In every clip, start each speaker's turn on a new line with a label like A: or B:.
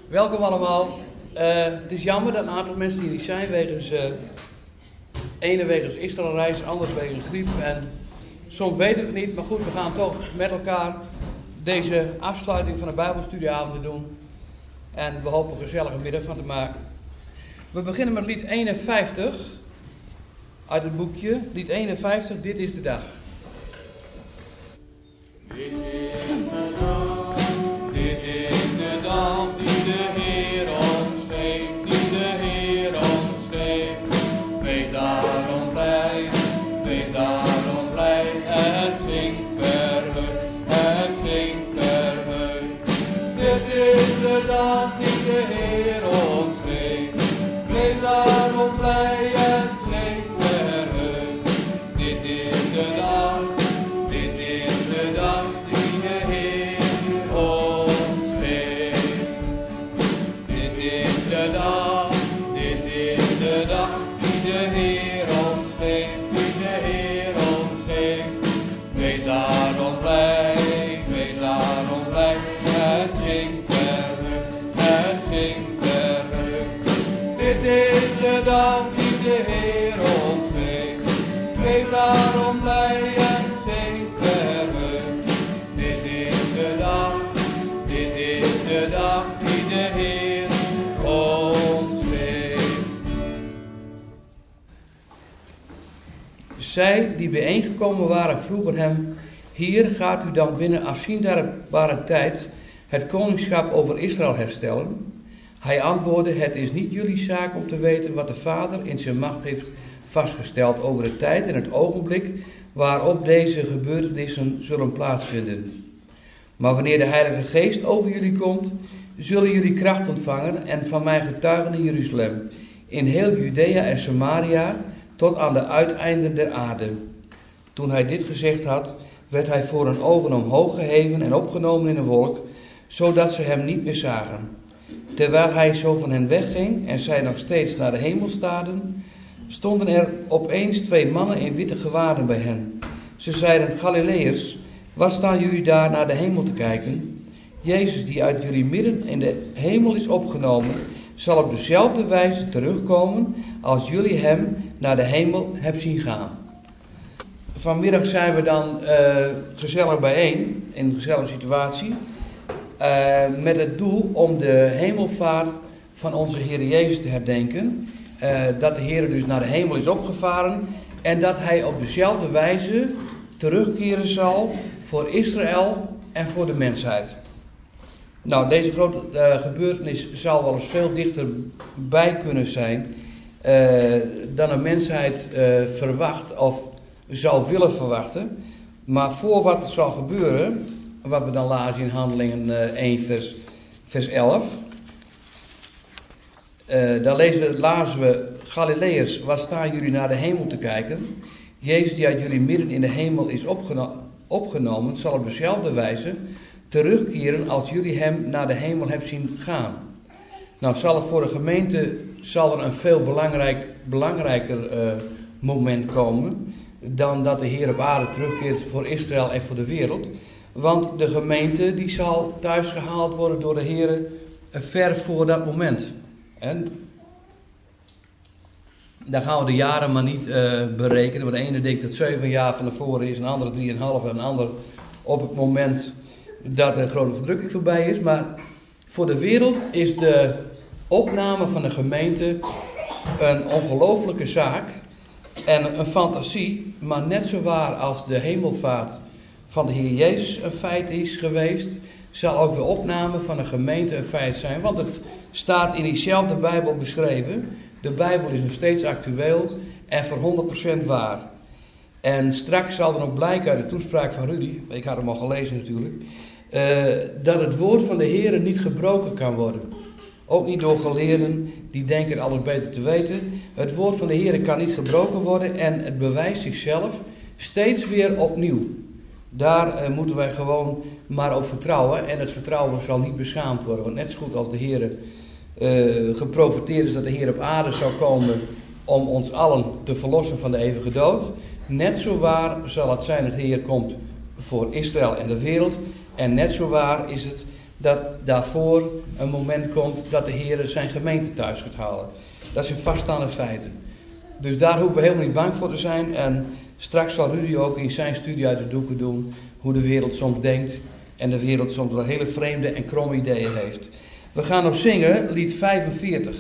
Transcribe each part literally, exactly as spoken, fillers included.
A: Welkom allemaal. Uh, het is jammer dat een aantal mensen hier niet zijn, wegens, uh, ene wegens Israëlreis, anders wegens griep. En soms weten we het niet, maar goed, we gaan toch met elkaar deze afsluiting van de Bijbelstudieavond doen. En we hopen een gezellige middag van te maken. We beginnen met lied eenenvijftig uit het boekje. Lied eenenvijftig, Dit is de dag.
B: Dit is de dag, dit is de dag die de Heer ons geeft, die de Heer ons geeft. Wees daarom blij, wees daarom blij, en zing verheugd, en zing verheugd. Dit is de dag die de Heer ons geeft, wees daarom blij en zing verheugd. Dit is de dag. Daarom blij en zing verheugd. Dit is de dag, dit is de dag die de Heer ons geeft.
A: Zij die bijeengekomen waren vroegen hem: Hier gaat u dan binnen afzienbare tijd het koningschap over Israël herstellen? Hij antwoordde: Het is niet jullie zaak om te weten wat de Vader in zijn macht heeft vastgesteld over de tijd en het ogenblik waarop deze gebeurtenissen zullen plaatsvinden. Maar wanneer de Heilige Geest over jullie komt, zullen jullie kracht ontvangen en van mij getuigen in Jeruzalem, in heel Judea en Samaria, tot aan de uiteinden der aarde. Toen hij dit gezegd had, werd hij voor hun ogen omhoog geheven en opgenomen in een wolk, zodat ze hem niet meer zagen. Terwijl hij zo van hen wegging en zij nog steeds naar de hemel staarden, stonden er opeens twee mannen in witte gewaden bij hen. Ze zeiden: Galileërs, wat staan jullie daar naar de hemel te kijken? Jezus, die uit jullie midden in de hemel is opgenomen, zal op dezelfde wijze terugkomen als jullie hem naar de hemel hebben zien gaan. Vanmiddag zijn we dan uh, gezellig bijeen, in een gezellige situatie, uh, met het doel om de hemelvaart van onze Heer Jezus te herdenken. Uh, dat de Heer dus naar de hemel is opgevaren en dat hij op dezelfde wijze terugkeren zal voor Israël en voor de mensheid. Nou, deze grote uh, gebeurtenis zal wel eens veel dichterbij kunnen zijn uh, dan een mensheid uh, verwacht of zou willen verwachten. Maar voor wat er zal gebeuren, wat we dan lazen in Handelingen uh, één vers, vers elf... Uh, daar lezen we, lazen we: Galileërs, wat staan jullie naar de hemel te kijken? Jezus, die uit jullie midden in de hemel is opgeno- opgenomen, zal op dezelfde wijze terugkeren als jullie hem naar de hemel hebben zien gaan. Nou, zal er voor de gemeente zal er een veel belangrijk, belangrijker uh, moment komen dan dat de Heer op aarde terugkeert voor Israël en voor de wereld. Want de gemeente die zal thuis gehaald worden door de Heer uh, ver voor dat moment. En dan gaan we de jaren maar niet uh, berekenen. Want de ene denkt dat zeven jaar van tevoren is, een andere drieënhalf en een ander op het moment dat de grote verdrukking voorbij is. Maar voor de wereld is de opname van de gemeente een ongelooflijke zaak en een fantasie. Maar net zo waar als de hemelvaart van de Heer Jezus een feit is geweest, zal ook de opname van de gemeente een feit zijn. Want het staat in diezelfde Bijbel beschreven. De Bijbel is nog steeds actueel en voor honderd procent waar. En straks zal er nog blijken uit de toespraak van Rudy, ik had hem al gelezen natuurlijk, uh, dat het woord van de Heer niet gebroken kan worden. Ook niet door geleerden die denken alles beter te weten. Het woord van de Heer kan niet gebroken worden en het bewijst zichzelf steeds weer opnieuw. Daar uh, moeten wij gewoon maar op vertrouwen. En het vertrouwen zal niet beschaamd worden. Want net zo goed als de Heer uh, geprofeteerd is dat de Heer op aarde zou komen om ons allen te verlossen van de eeuwige dood. Net zo waar zal het zijn dat de Heer komt voor Israël en de wereld. En net zo waar is het dat daarvoor een moment komt dat de Heer zijn gemeente thuis gaat halen. Dat is een vaststaande feit. Dus daar hoeven we helemaal niet bang voor te zijn. En straks zal Rudy ook in zijn studie uit de doeken doen hoe de wereld soms denkt. En de wereld soms wel hele vreemde en kromme ideeën heeft. We gaan nog zingen, lied vijfenveertig.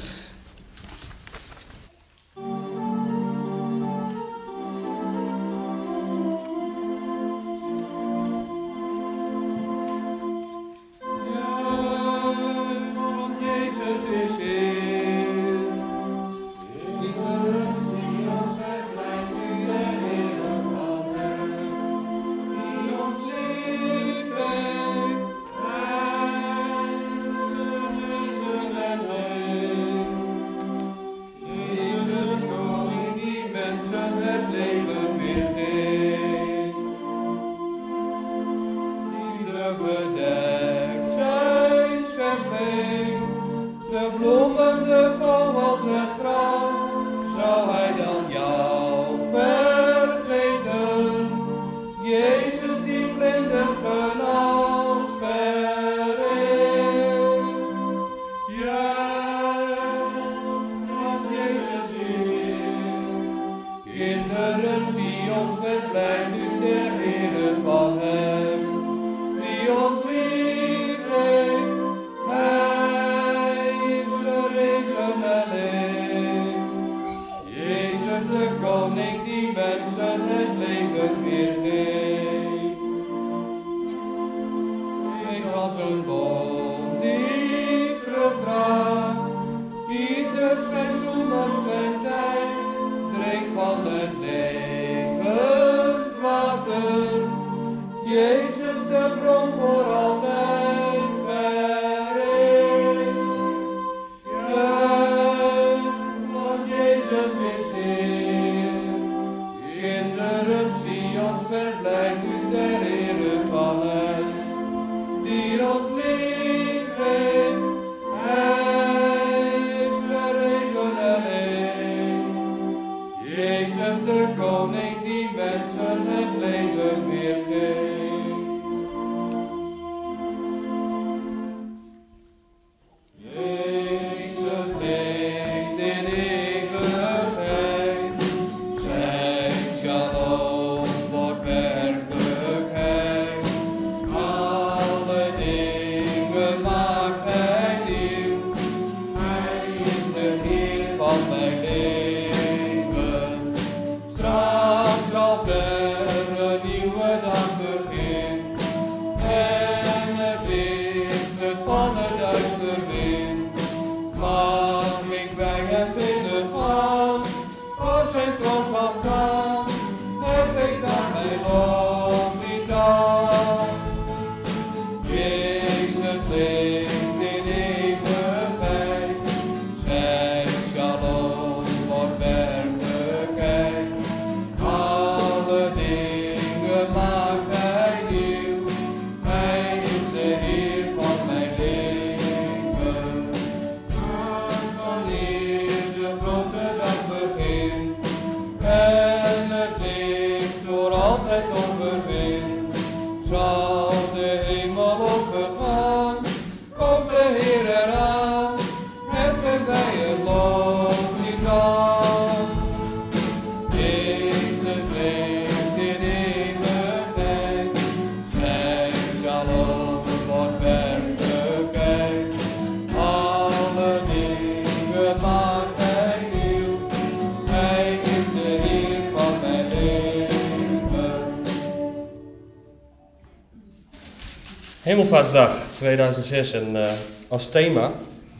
C: Hemelvaartsdag tweeduizend zes en uh, als thema,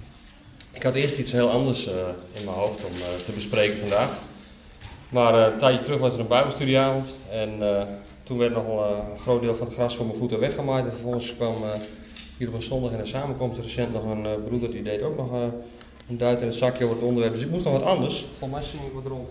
C: ik had eerst iets heel anders uh, in mijn hoofd om uh, te bespreken vandaag. Maar uh, een tijdje terug was er een bijbelstudieavond en uh, toen werd nog uh, een groot deel van het gras voor mijn voeten weggemaaid. En vervolgens kwam uh, hier op een zondag in een samenkomst recent nog een uh, broeder die deed ook nog uh, een duit in het zakje over het onderwerp. Dus ik moest nog wat anders. Volgens mij zie ik wat rond.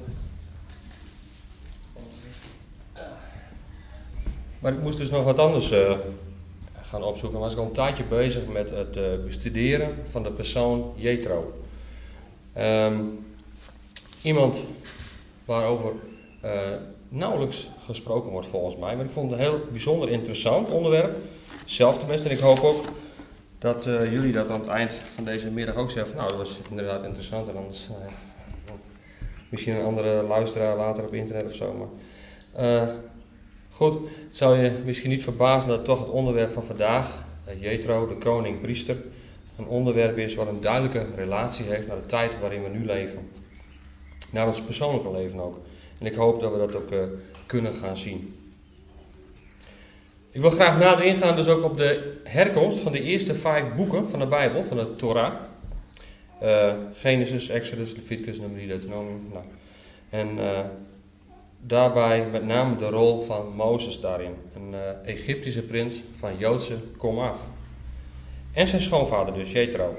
C: Maar ik moest dus nog wat anders uh, gaan opzoeken. Was ik al een tijdje bezig met het uh, bestuderen van de persoon Jethro. Um, iemand waarover uh, nauwelijks gesproken wordt volgens mij. Maar ik vond het een heel bijzonder interessant onderwerp. Zelf tenminste. En ik hoop ook dat uh, jullie dat aan het eind van deze middag ook zeggen van nou, dat was inderdaad interessant en anders uh, misschien een andere luisteraar later op internet of zo. Maar uh, goed, het zou je misschien niet verbazen dat toch het onderwerp van vandaag, uh, Jethro, de koning, priester, een onderwerp is wat een duidelijke relatie heeft naar de tijd waarin we nu leven. Naar ons persoonlijke leven ook. En ik hoop dat we dat ook uh, kunnen gaan zien. Ik wil graag nader ingaan dus ook op de herkomst van de eerste vijf boeken van de Bijbel, van de Torah. Uh, Genesis, Exodus, Leviticus, Numeri, Deuteronomium. Nou. En uh, daarbij met name de rol van Mozes daarin. Een uh, Egyptische prins van Joodse komaf. En zijn schoonvader dus, Jethro.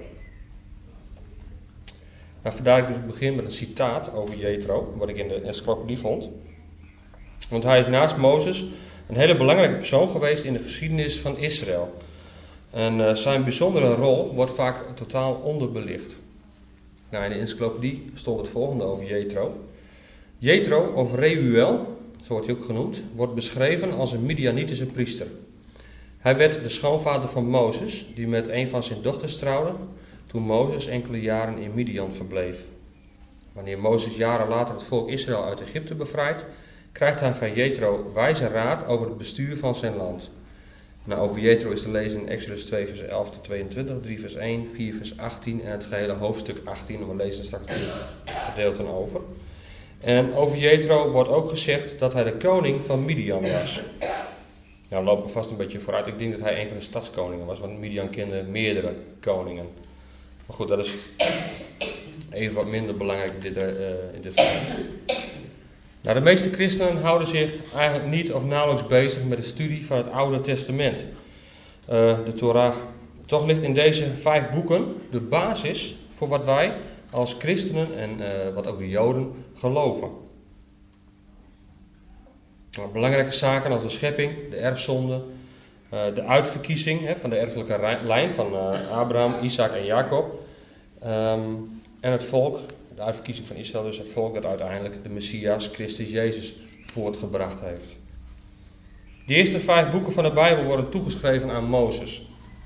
C: Nou, vandaar ik dus begin met een citaat over Jethro, wat ik in de encyclopedie vond. Want hij is naast Mozes een hele belangrijke persoon geweest in de geschiedenis van Israël. En uh, zijn bijzondere rol wordt vaak totaal onderbelicht. Nou, in de encyclopedie stond het volgende over Jethro. Jethro, of Reuel, zo wordt hij ook genoemd, wordt beschreven als een Midianitische priester. Hij werd de schoonvader van Mozes, die met een van zijn dochters trouwde, toen Mozes enkele jaren in Midian verbleef. Wanneer Mozes jaren later het volk Israël uit Egypte bevrijdt, krijgt hij van Jethro wijze raad over het bestuur van zijn land. Nou, over Jethro is te lezen in Exodus twee vers elf tot tweeëntwintig, drie vers één, vier vers achttien en het gehele hoofdstuk achttien. We lezen straks dit gedeelte over. En over Jethro wordt ook gezegd dat hij de koning van Midian was. Nou, lopen we vast een beetje vooruit. Ik denk dat hij een van de stadskoningen was, want Midian kende meerdere koningen. Maar goed, dat is even wat minder belangrijk in dit, uh, in dit verhaal. Nou, de meeste christenen houden zich eigenlijk niet of nauwelijks bezig met de studie van het Oude Testament. Uh, de Torah. Toch ligt in deze vijf boeken de basis voor wat wij als christenen en uh, wat ook de Joden geloven. Nou, belangrijke zaken als de schepping, de erfzonde, uh, de uitverkiezing hè, van de erfelijke lijn van uh, Abraham, Isaac en Jacob. Um, en het volk, de uitverkiezing van Israël, dus het volk dat uiteindelijk de Messias, Christus Jezus, voortgebracht heeft. De eerste vijf boeken van de Bijbel worden toegeschreven aan Mozes.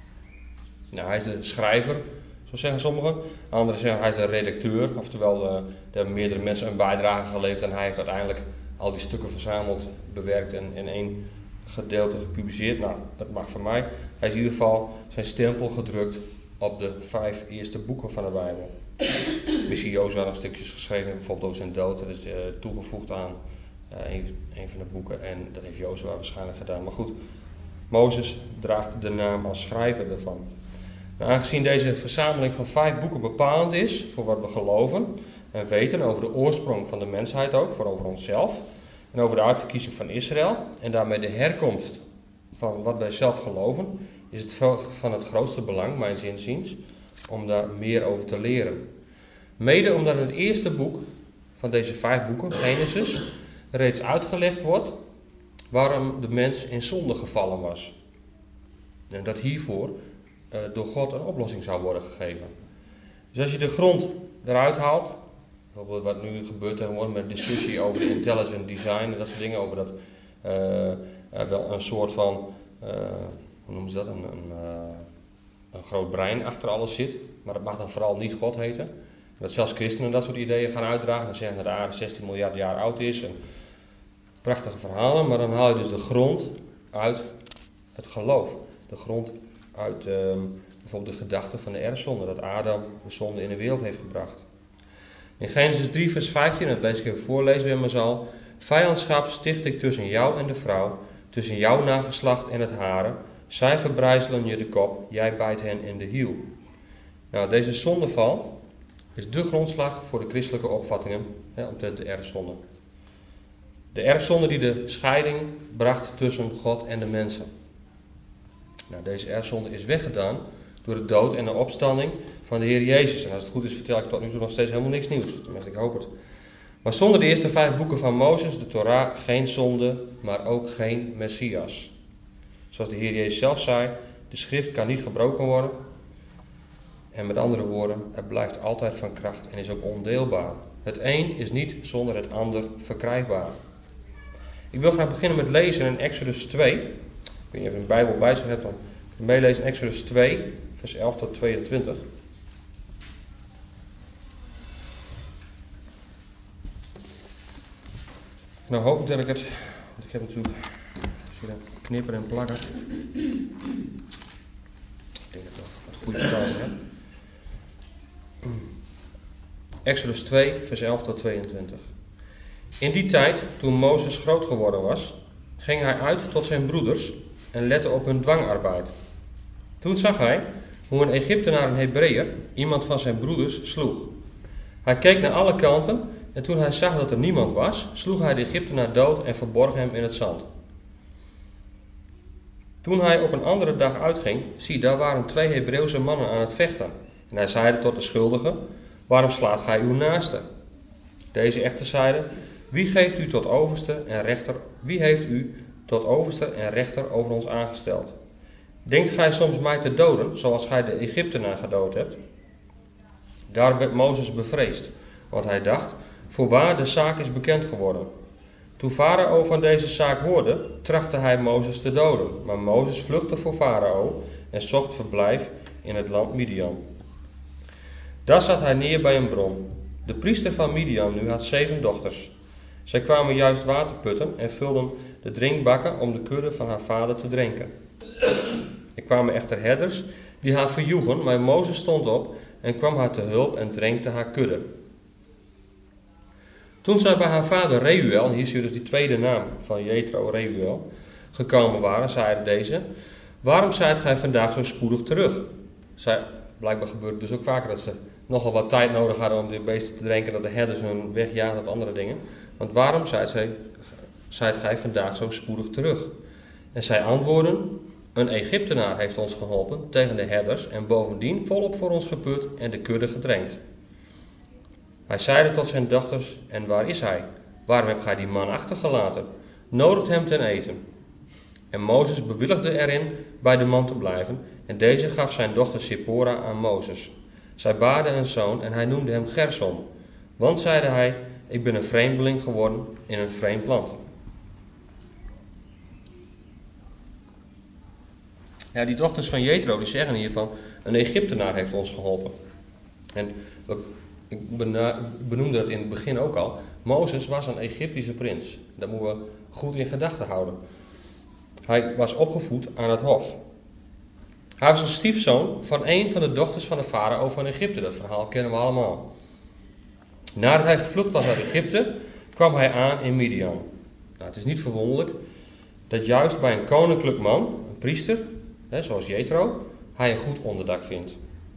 C: Nou, hij is de schrijver, zo zeggen sommigen. Anderen zeggen hij is de redacteur, oftewel uh, er hebben meerdere mensen een bijdrage geleverd en hij heeft uiteindelijk al die stukken verzameld, bewerkt en in één gedeelte gepubliceerd. Nou, dat mag van mij. Hij heeft in ieder geval zijn stempel gedrukt op de vijf eerste boeken van de Bijbel. Misschien Jozua nog stukjes geschreven, bijvoorbeeld over zijn dood. Dat is uh, toegevoegd aan uh, een, een van de boeken en dat heeft Jozua waarschijnlijk gedaan. Maar goed, Mozes draagt de naam als schrijver ervan. Nou, aangezien deze verzameling van vijf boeken bepalend is voor wat we geloven en weten over de oorsprong van de mensheid ook, voor over onszelf, en over de uitverkiezing van Israël, en daarmee de herkomst van wat wij zelf geloven, is het van het grootste belang, mijns inziens, om daar meer over te leren. Mede omdat in het eerste boek van deze vijf boeken, Genesis, reeds uitgelegd wordt waarom de mens in zonde gevallen was. En dat hiervoor uh, door God een oplossing zou worden gegeven. Dus als je de grond eruit haalt, bijvoorbeeld wat nu gebeurt tegenwoordig met discussie over de intelligent design en dat soort dingen, over dat uh, uh, wel een soort van, uh, hoe noemen ze dat, een, een, uh, een groot brein achter alles zit, maar dat mag dan vooral niet God heten. Dat zelfs christenen dat soort ideeën gaan uitdragen en zeggen dat de aarde zestien miljard jaar oud is en prachtige verhalen, maar dan haal je dus de grond uit het geloof. De grond uit uh, bijvoorbeeld de gedachte van de erfzonde, dat Adam de zonde in de wereld heeft gebracht. In Genesis drie vers vijftien, en dat lees ik even voor, lezen we in Mazal: vijandschap sticht ik tussen jou en de vrouw, tussen jouw nageslacht en het hare. Zij verbrijzelen je de kop, jij bijt hen in de hiel. Nou, deze zondeval is de grondslag voor de christelijke opvattingen hè, omtrent de erfzonde. De erfzonde die de scheiding bracht tussen God en de mensen. Nou, deze erfzonde is weggedaan door de dood en de opstanding van de Heer Jezus. En als het goed is, vertel ik tot nu toe nog steeds helemaal niks nieuws. Tenminste, ik hoop het. Maar zonder de eerste vijf boeken van Mozes, de Torah, geen zonde, maar ook geen Messias. Zoals de Heer Jezus zelf zei, de schrift kan niet gebroken worden. En met andere woorden, het blijft altijd van kracht en is ook ondeelbaar. Het een is niet zonder het ander verkrijgbaar. Ik wil graag beginnen met lezen in Exodus twee. Ik weet niet of je een Bijbel bij zich hebt, dan meelezen in Exodus twee, vers elf tot tweeëntwintig. Nou hoop ik dat ik het, want ik heb natuurlijk, zie dat, knippen en plakken. Ik denk dat ik het goede vertaling heb. Exodus twee, vers elf tot tweeëntwintig. In die tijd, toen Mozes groot geworden was, ging hij uit tot zijn broeders en lette op hun dwangarbeid. Toen zag hij hoe een Egyptenaar een Hebreeër, iemand van zijn broeders, sloeg. Hij keek naar alle kanten en toen hij zag dat er niemand was, sloeg hij de Egyptenaar dood en verborg hem in het zand. Toen hij op een andere dag uitging, zie, daar waren twee Hebreeuwse mannen aan het vechten. En hij zeide tot de schuldige: waarom slaat gij uw naaste? Deze echter zeide: wie geeft u tot overste en rechter? Wie heeft u tot overste en rechter over ons aangesteld? Denkt gij soms mij te doden, zoals gij de Egyptenaar gedood hebt? Daar werd Mozes bevreesd, want hij dacht: voorwaar, de zaak is bekend geworden. Toen Farao van deze zaak hoorde, trachtte hij Mozes te doden. Maar Mozes vluchtte voor Farao en zocht verblijf in het land Midian. Daar zat hij neer bij een bron. De priester van Midian nu had zeven dochters. Zij kwamen juist water putten en vulden de drinkbakken om de kudde van haar vader te drinken. Er kwamen echter herders die haar verjoegen, maar Mozes stond op en kwam haar te hulp en drenkte haar kudde. Toen zij bij haar vader Reuel, hier zie je dus die tweede naam van Jethro, Reuel, gekomen waren, zeiden deze: waarom zijt gij vandaag zo spoedig terug? Zij, blijkbaar gebeurt het dus ook vaker dat ze nogal wat tijd nodig hadden om de beesten te drinken, dat de herders hun wegjaagden of andere dingen. Want waarom zijt, zij, zijt gij vandaag zo spoedig terug? En zij antwoordden: een Egyptenaar heeft ons geholpen tegen de herders en bovendien volop voor ons geput en de kudde gedrenkt. Hij zeide tot zijn dochters: en waar is hij? Waarom hebt gij die man achtergelaten? Nodigt hem ten eten. En Mozes bewilligde erin bij de man te blijven, en deze gaf zijn dochter Sippora aan Mozes. Zij baarde een zoon en hij noemde hem Gersom. Want, zeide hij, ik ben een vreemdeling geworden in een vreemd land. Ja, die dochters van Jethro die zeggen hiervan: een Egyptenaar heeft ons geholpen. En ik benoemde dat in het begin ook al. Mozes was een Egyptische prins. Dat moeten we goed in gedachten houden. Hij was opgevoed aan het hof. Hij was een stiefzoon van een van de dochters van de farao van Egypte. Dat verhaal kennen we allemaal. Nadat hij gevlucht was uit Egypte, kwam hij aan in Midian. Nou, het is niet verwonderlijk dat juist bij een koninklijk man, een priester, hè, zoals Jethro, hij een goed onderdak vindt.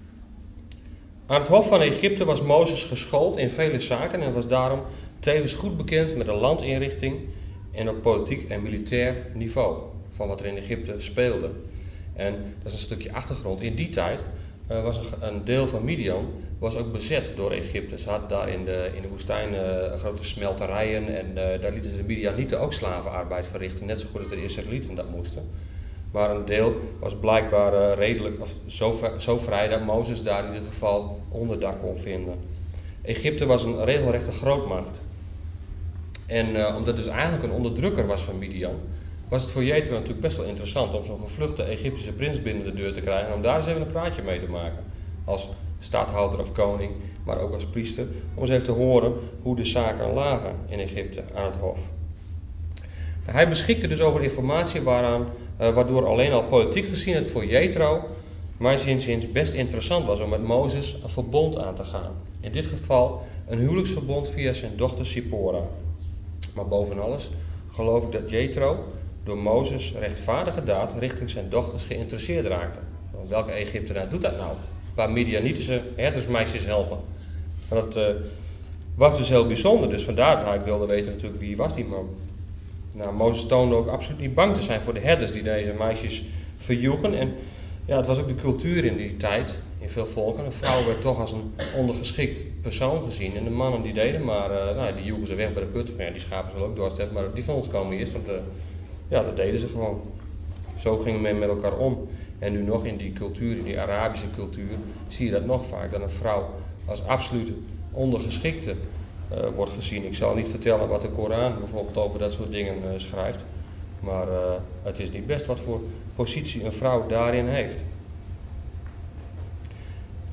C: Aan het hof van Egypte was Mozes geschoold in vele zaken en was daarom tevens goed bekend met de landinrichting en op politiek en militair niveau van wat er in Egypte speelde. En dat is een stukje achtergrond. In die tijd uh, was een, een deel van Midian was ook bezet door Egypte. Ze hadden daar in de, in de woestijn uh, grote smelterijen en uh, daar lieten de Midianieten ook slavenarbeid verrichten, net zo goed als de Israëlieten dat moesten. Maar een deel was blijkbaar uh, redelijk, of zo, zo vrij dat Mozes daar in ieder geval onderdak kon vinden. Egypte was een regelrechte grootmacht. En uh, omdat het dus eigenlijk een onderdrukker was van Midian, was het voor Jethro natuurlijk best wel interessant om zo'n gevluchte Egyptische prins binnen de deur te krijgen en om daar eens even een praatje mee te maken. Als stadhouder of koning, maar ook als priester, om eens even te horen hoe de zaken lagen in Egypte aan het hof. Nou, hij beschikte dus over informatie waaraan, uh, waardoor alleen al politiek gezien het voor Jethro, maar zinziens best interessant was om met Mozes een verbond aan te gaan. In dit geval een huwelijksverbond via zijn dochter Sippora. Maar boven alles geloof ik dat Jethro door Mozes' rechtvaardige daad richting zijn dochters geïnteresseerd raakte. Welke Egyptenaar doet dat nou? Een paar Midianitische herdersmeisjes helpen. Maar dat uh, was dus heel bijzonder. Dus vandaar dat ik wilde weten natuurlijk wie was die man. Nou, Mozes toonde ook absoluut niet bang te zijn voor de herders die deze meisjes verjoegen. En ja, het was ook de cultuur in die tijd, in veel volken. Een vrouw werd toch als een ondergeschikt persoon gezien. En de mannen die deden maar, uh, nou, die joegen ze weg bij de put. Ja, die schapen zullen ook dorst hebben, maar die van ons komen eerst. Want uh, ja, dat deden ze gewoon. Zo ging men met elkaar om. En nu nog in die cultuur, in die Arabische cultuur, zie je dat nog vaak. Dat een vrouw als absoluut ondergeschikte uh, wordt gezien. Ik zal niet vertellen wat de Koran bijvoorbeeld over dat soort dingen uh, schrijft. Maar uh, het is niet best wat voor positie een vrouw daarin heeft.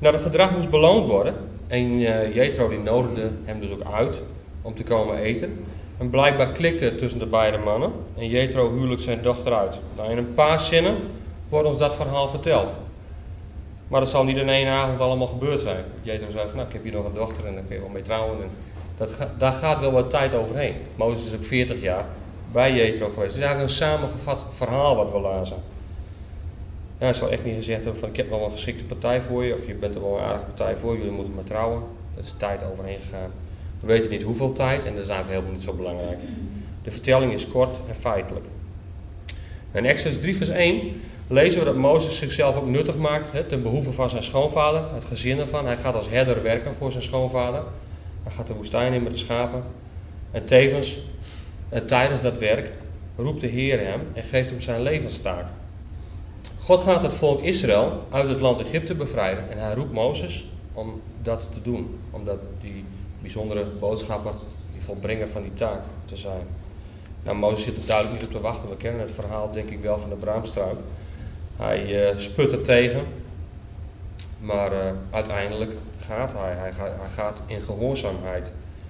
C: Nou, dat gedrag moest beloond worden. En uh, Jethro die nodigde hem dus ook uit om te komen eten. En blijkbaar klikte het tussen de beide mannen. En Jethro huwelijkt zijn dochter uit. Nou, in een paar zinnen wordt ons dat verhaal verteld. Maar dat zal niet in één avond allemaal gebeurd zijn. Jethro zei van, nou, ik heb hier nog een dochter en daar kun je wel mee trouwen. En dat ga, daar gaat wel wat tijd overheen. Mozes is ook veertig jaar bij Jethro geweest. Het is eigenlijk een samengevat verhaal wat we lazen. Ja, het zal echt niet gezegd hebben van, ik heb wel een geschikte partij voor je. Of je bent er wel een aardige partij voor, jullie moeten maar trouwen. Er is tijd overheen gegaan. We weten niet hoeveel tijd en dat is eigenlijk helemaal niet zo belangrijk. De vertelling is kort en feitelijk. In Exodus drie vers één lezen we dat Mozes zichzelf ook nuttig maakt, hè, ten behoeve van zijn schoonvader, het gezin ervan. Hij gaat als herder werken voor zijn schoonvader. Hij gaat de woestijn in met de schapen. En tevens, en tijdens dat werk, roept de Heer hem en geeft hem zijn levenstaak. God gaat het volk Israël uit het land Egypte bevrijden en hij roept Mozes om dat te doen. Om dat, die bijzondere boodschapper, die volbrenger van die taak te zijn. Nou, Mozes zit er duidelijk niet op te wachten. We kennen het verhaal denk ik wel van de braamstruik. Hij uh, sput er tegen. Maar uh, uiteindelijk gaat hij. Hij gaat, hij gaat in gehoorzaamheid.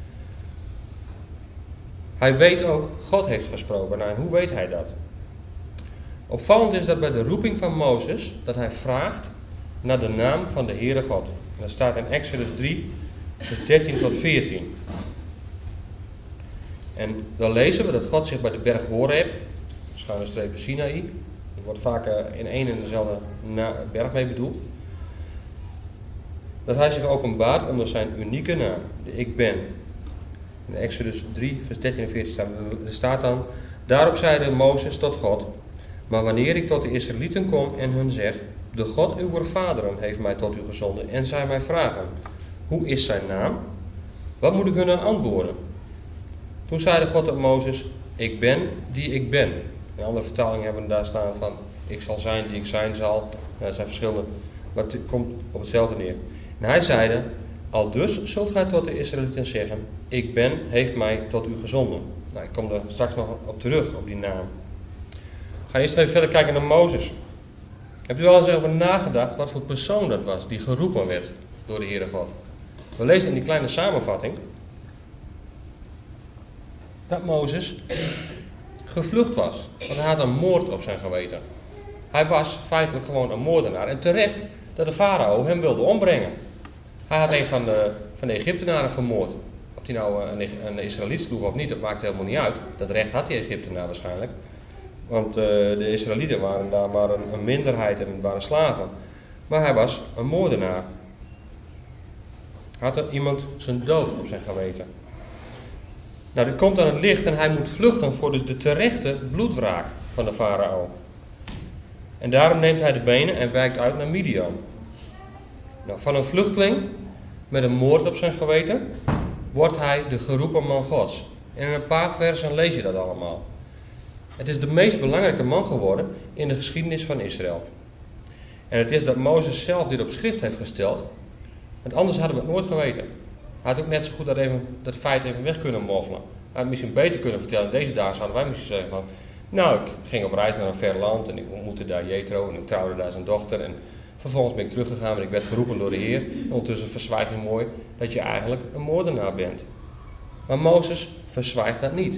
C: Hij weet ook, God heeft gesproken. Nou, en hoe weet hij dat? Opvallend is dat bij de roeping van Mozes, dat hij vraagt naar de naam van de Heere God. En dat staat in Exodus drie, vers dertien tot veertien. En dan lezen we dat God zich bij de berg Horeb, schuine streep Sinaï, er wordt vaak in één en dezelfde berg mee bedoeld, dat hij zich openbaart onder zijn unieke naam, de Ik Ben. In Exodus drie, vers dertien en veertien staat, er staat dan, daarop zeide Mozes tot God, maar wanneer ik tot de Israëlieten kom en hun zeg, de God uw vaderen heeft mij tot u gezonden en zij mij vragen, hoe is zijn naam? Wat moet ik hun dan antwoorden? Toen zeide God tot Mozes, ik ben die ik ben. In andere vertalingen hebben we daar staan van, ik zal zijn die ik zijn zal. Ja, er zijn verschillende, maar het komt op hetzelfde neer. En hij zeide, aldus zult gij tot de Israëlieten zeggen, ik ben heeft mij tot u gezonden. Nou, ik kom er straks nog op terug, op die naam. We gaan eerst even verder kijken naar Mozes. Hebt u wel eens over nagedacht wat voor persoon dat was die geroepen werd door de Heere God? We lezen in die kleine samenvatting dat Mozes gevlucht was. Want hij had een moord op zijn geweten. Hij was feitelijk gewoon een moordenaar. En terecht dat de farao hem wilde ombrengen. Hij had een van de, van de Egyptenaren vermoord. Of hij nou een, een Israëliet sloeg of niet, dat maakt helemaal niet uit. Dat recht had die Egyptenaar waarschijnlijk. Want uh, de Israëlieten waren daar maar een, een minderheid en waren slaven. Maar hij was een moordenaar. Had er iemand zijn dood op zijn geweten. Nou, dit komt aan het licht en hij moet vluchten voor dus de terechte bloedwraak van de farao. En daarom neemt hij de benen en wijkt uit naar Midian. Nou, van een vluchteling met een moord op zijn geweten wordt hij de geroepen man Gods. En in een paar versen lees je dat allemaal. Het is de meest belangrijke man geworden in de geschiedenis van Israël. En het is dat Mozes zelf dit op schrift heeft gesteld. Want anders hadden we het nooit geweten. Hij had ook net zo goed dat, even, dat feit even weg kunnen moffelen. Hij had misschien beter kunnen vertellen. In deze dagen zouden wij misschien zeggen van, nou, ik ging op reis naar een ver land en ik ontmoette daar Jethro en ik trouwde daar zijn dochter. En vervolgens ben ik teruggegaan en ik werd geroepen door de Heer. En ondertussen verzwijg je mooi dat je eigenlijk een moordenaar bent. Maar Mozes verzwijgt dat niet.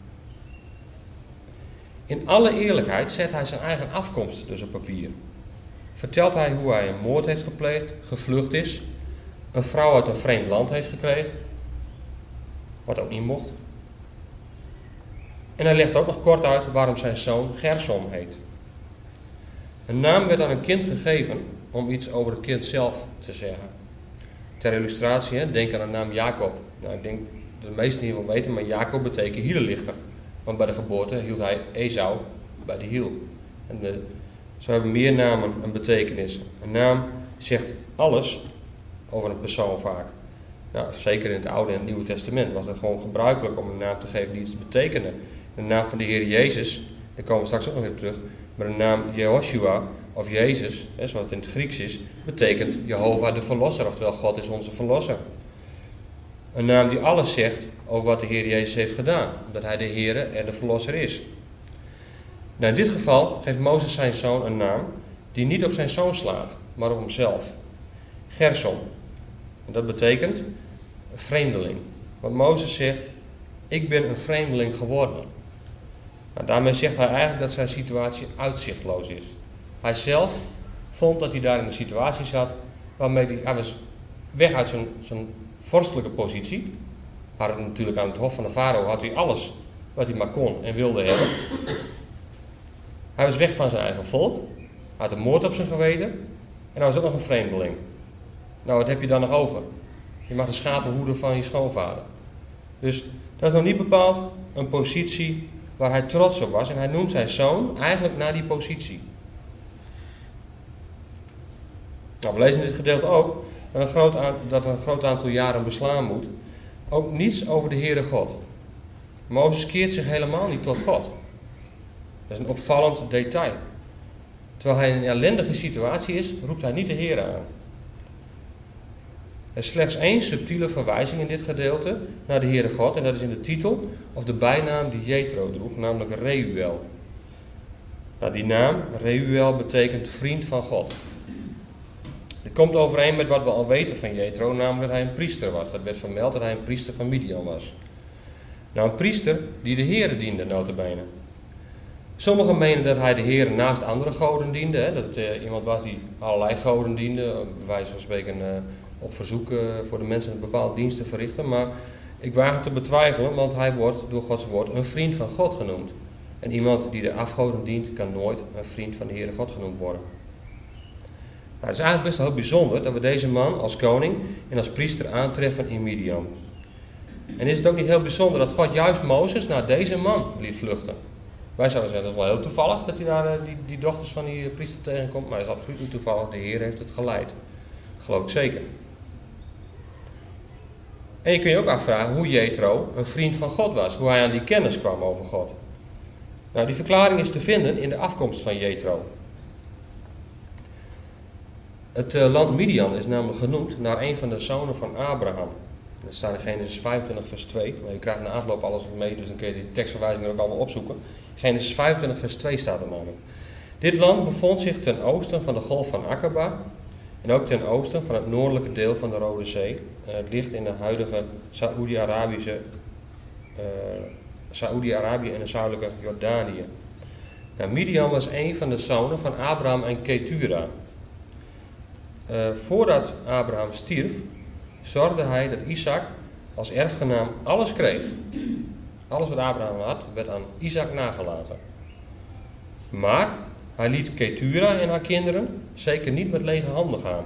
C: In alle eerlijkheid zet hij zijn eigen afkomst dus op papier. Vertelt hij hoe hij een moord heeft gepleegd, gevlucht is, een vrouw uit een vreemd land heeft gekregen, wat ook niet mocht. En hij legt ook nog kort uit waarom zijn zoon Gersom heet. Een naam werd aan een kind gegeven om iets over het kind zelf te zeggen. Ter illustratie, hè, denk aan de naam Jacob. Nou, ik denk dat de meesten hier wel weten, maar Jacob betekent hielenlichter. Want bij de geboorte hield hij Esau bij de hiel. En de, zo hebben meer namen een betekenis. Een naam zegt alles over een persoon vaak. Nou, zeker in het Oude en het Nieuwe Testament was het gewoon gebruikelijk om een naam te geven die iets betekende. De naam van de Heer Jezus, daar komen we straks ook nog weer terug, maar de naam Jehoshua of Jezus, hè, zoals het in het Grieks is, betekent Jehovah de Verlosser, oftewel God is onze Verlosser. Een naam die alles zegt over wat de Heer Jezus heeft gedaan, omdat hij de Heer en de Verlosser is. Nou, in dit geval geeft Mozes zijn zoon een naam die niet op zijn zoon slaat, maar op hemzelf. Gersom. En dat betekent een vreemdeling. Want Mozes zegt, ik ben een vreemdeling geworden. Nou, daarmee zegt hij eigenlijk dat zijn situatie uitzichtloos is. Hij zelf vond dat hij daar in een situatie zat waarmee hij, hij was weg uit zijn, zijn vorstelijke positie. Had het natuurlijk aan het hof van de farao had hij alles wat hij maar kon en wilde hebben. Hij was weg van zijn eigen volk. Hij had een moord op zijn geweten. En hij was ook nog een vreemdeling. Nou, wat heb je dan nog over? Je mag de schapen hoeden van je schoonvader. Dus dat is nog niet bepaald een positie waar hij trots op was. En hij noemt zijn zoon eigenlijk naar die positie. Nou, we lezen in dit gedeelte ook dat een groot, a- dat een groot aantal jaren beslaan moet. Ook niets over de Heere God. Mozes keert zich helemaal niet tot God. Dat is een opvallend detail. Terwijl hij in een ellendige situatie is, roept hij niet de Heere aan. Er is slechts één subtiele verwijzing in dit gedeelte naar de Heere God. En dat is in de titel of de bijnaam die Jethro droeg, namelijk Reuel. Nou, die naam, Reuel, betekent vriend van God. Dit komt overeen met wat we al weten van Jethro, namelijk dat hij een priester was. Dat werd vermeld dat hij een priester van Midian was. Nou, een priester die de Heere diende, nota bene. Sommigen menen dat hij de Heere naast andere goden diende. Hè? Dat het uh, iemand was die allerlei goden diende, bij wijze van spreken uh, op verzoek uh, voor de mensen een bepaalde dienst te verrichten. Maar ik waag het te betwijfelen, want hij wordt door Gods woord een vriend van God genoemd. En iemand die de afgoden dient, kan nooit een vriend van de Heere God genoemd worden. Nou, het is eigenlijk best wel heel bijzonder dat we deze man als koning en als priester aantreffen in Midian. En is het ook niet heel bijzonder dat God juist Mozes naar deze man liet vluchten? Wij zouden zeggen, dat is wel heel toevallig dat hij daar die, die dochters van die priester tegenkomt. Maar dat is absoluut niet toevallig, de Heer heeft het geleid. Dat geloof ik zeker. En je kunt je ook afvragen hoe Jethro een vriend van God was. Hoe hij aan die kennis kwam over God. Nou, die verklaring is te vinden in de afkomst van Jethro. Het uh, land Midian is namelijk genoemd naar een van de zonen van Abraham. Dat staat in Genesis vijfentwintig vers twee. Maar je krijgt na afloop alles mee, dus dan kun je die tekstverwijzingen er ook allemaal opzoeken. Genesis vijfentwintig vers twee staat er namelijk. Dit land bevond zich ten oosten van de golf van Akaba. En ook ten oosten van het noordelijke deel van de Rode Zee. En het ligt in de huidige Saoedi-Arabische, uh, Saoedi-Arabië en de zuidelijke Jordanië. Nou, Midian was een van de zonen van Abraham en Ketura. Uh, voordat Abraham stierf, zorgde hij dat Isaac als erfgenaam alles kreeg. Alles wat Abraham had, werd aan Isaac nagelaten. Maar hij liet Ketura en haar kinderen zeker niet met lege handen gaan.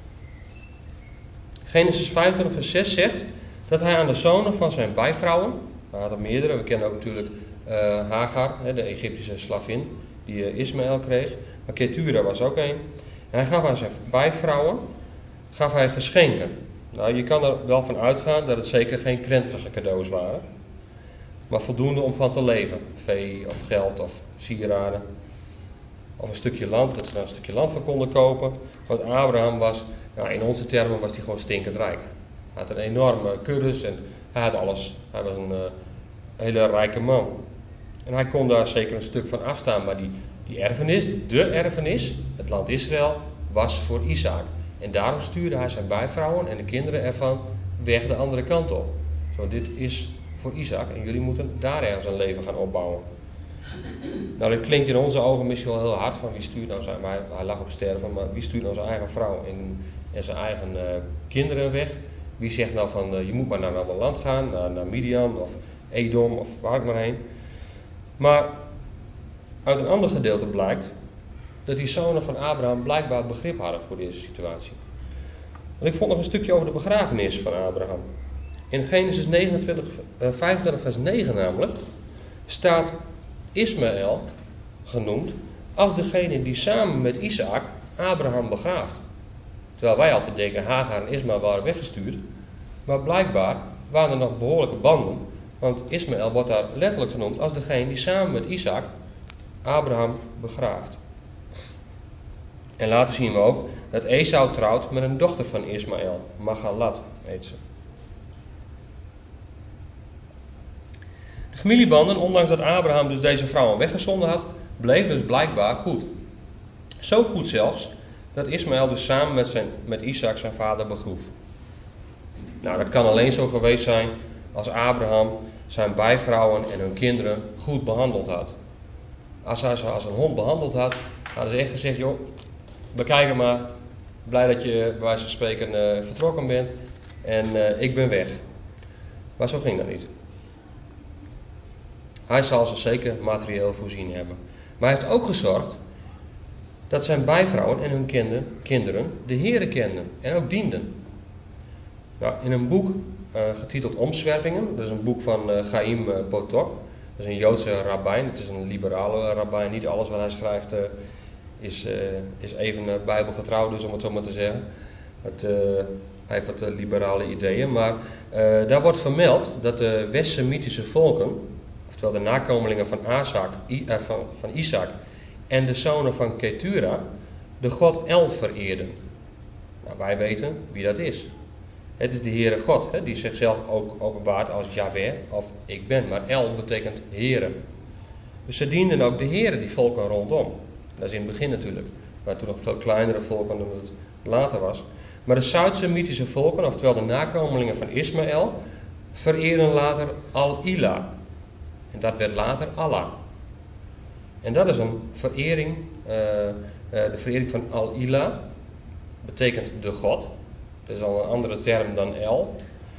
C: Genesis vijfentwintig vers zes zegt dat hij aan de zonen van zijn bijvrouwen, hij had er meerdere, we kennen ook natuurlijk uh, Hagar, de Egyptische slavin, die uh, Ismaël kreeg, maar Ketura was ook een. En hij gaf aan zijn bijvrouwen gaf hij geschenken. Nou, je kan er wel van uitgaan dat het zeker geen krentige cadeaus waren. Maar voldoende om van te leven. Vee of geld of sieraden. Of een stukje land, dat ze er een stukje land van konden kopen. Want Abraham was, nou, in onze termen was hij gewoon stinkend rijk. Hij had een enorme kuddes en hij had alles. Hij was een uh, hele rijke man. En hij kon daar zeker een stuk van afstaan. Maar die, die erfenis, de erfenis, het land Israël, was voor Isaac. En daarom stuurde hij zijn bijvrouwen en de kinderen ervan weg de andere kant op. Zo, dit is voor Isaac en jullie moeten daar ergens een leven gaan opbouwen. Nou, dat klinkt in onze ogen misschien wel heel hard, van wie stuurt nou zijn, maar hij, hij lag op sterven, maar wie stuurt nou zijn eigen vrouw en, en zijn eigen uh, kinderen weg? Wie zegt nou van, uh, je moet maar naar een ander land gaan, naar, naar Midian of Edom of waar ik maar heen. Maar uit een ander gedeelte blijkt dat die zonen van Abraham blijkbaar begrip hadden voor deze situatie. Want ik vond nog een stukje over de begrafenis van Abraham. In Genesis negenentwintig, uh, vijfentwintig vers negen namelijk staat Ismaël genoemd als degene die samen met Isaac Abraham begraaft. Terwijl wij altijd denken Hagar en Ismaël waren weggestuurd. Maar blijkbaar waren er nog behoorlijke banden. Want Ismaël wordt daar letterlijk genoemd als degene die samen met Isaac Abraham begraaft. En later zien we ook dat Esau trouwt met een dochter van Ismaël. Magalat heet ze. De familiebanden, ondanks dat Abraham dus deze vrouwen weggezonden had, bleef dus blijkbaar goed. Zo goed zelfs, dat Ismaël dus samen met, zijn, met Isaac zijn vader begroef. Nou, dat kan alleen zo geweest zijn als Abraham zijn bijvrouwen en hun kinderen goed behandeld had. Als hij ze als een hond behandeld had, hadden ze echt gezegd, joh, bekijk hem maar, blij dat je bij wijze van spreken uh, vertrokken bent en uh, ik ben weg. Maar zo ging dat niet. Hij zal ze zeker materieel voorzien hebben. Maar hij heeft ook gezorgd dat zijn bijvrouwen en hun kinderen, kinderen de Heere kenden en ook dienden. Nou, in een boek uh, getiteld Omzwervingen, dat is een boek van uh, Chaim uh, Potok, dat is een Joodse rabbijn, het is een liberale rabbijn, niet alles wat hij schrijft uh, is, uh, is even uh, bijbelgetrouw, dus om het zo maar te zeggen. Het, uh, hij heeft wat uh, liberale ideeën, maar uh, daar wordt vermeld dat de West-Semitische volken, oftewel de nakomelingen van, Azak, I, uh, van, van Isaac en de zonen van Ketura, de god El vereerden. Nou, wij weten wie dat is. Het is de Heere God, hè, die zichzelf ook openbaart als Yahweh, of ik ben. Maar El betekent Heere. Dus ze dienden ook de Heere, die volken rondom. Dat is in het begin natuurlijk. Maar toen nog veel kleinere volken dan het later was. Maar de Zuid-Semitische volken, oftewel de nakomelingen van Ismaël, vereerden later Al-Ilah. En dat werd later Allah. En dat is een verering, uh, uh, de verering van Al-Ilah, betekent de God. Dat is al een andere term dan El.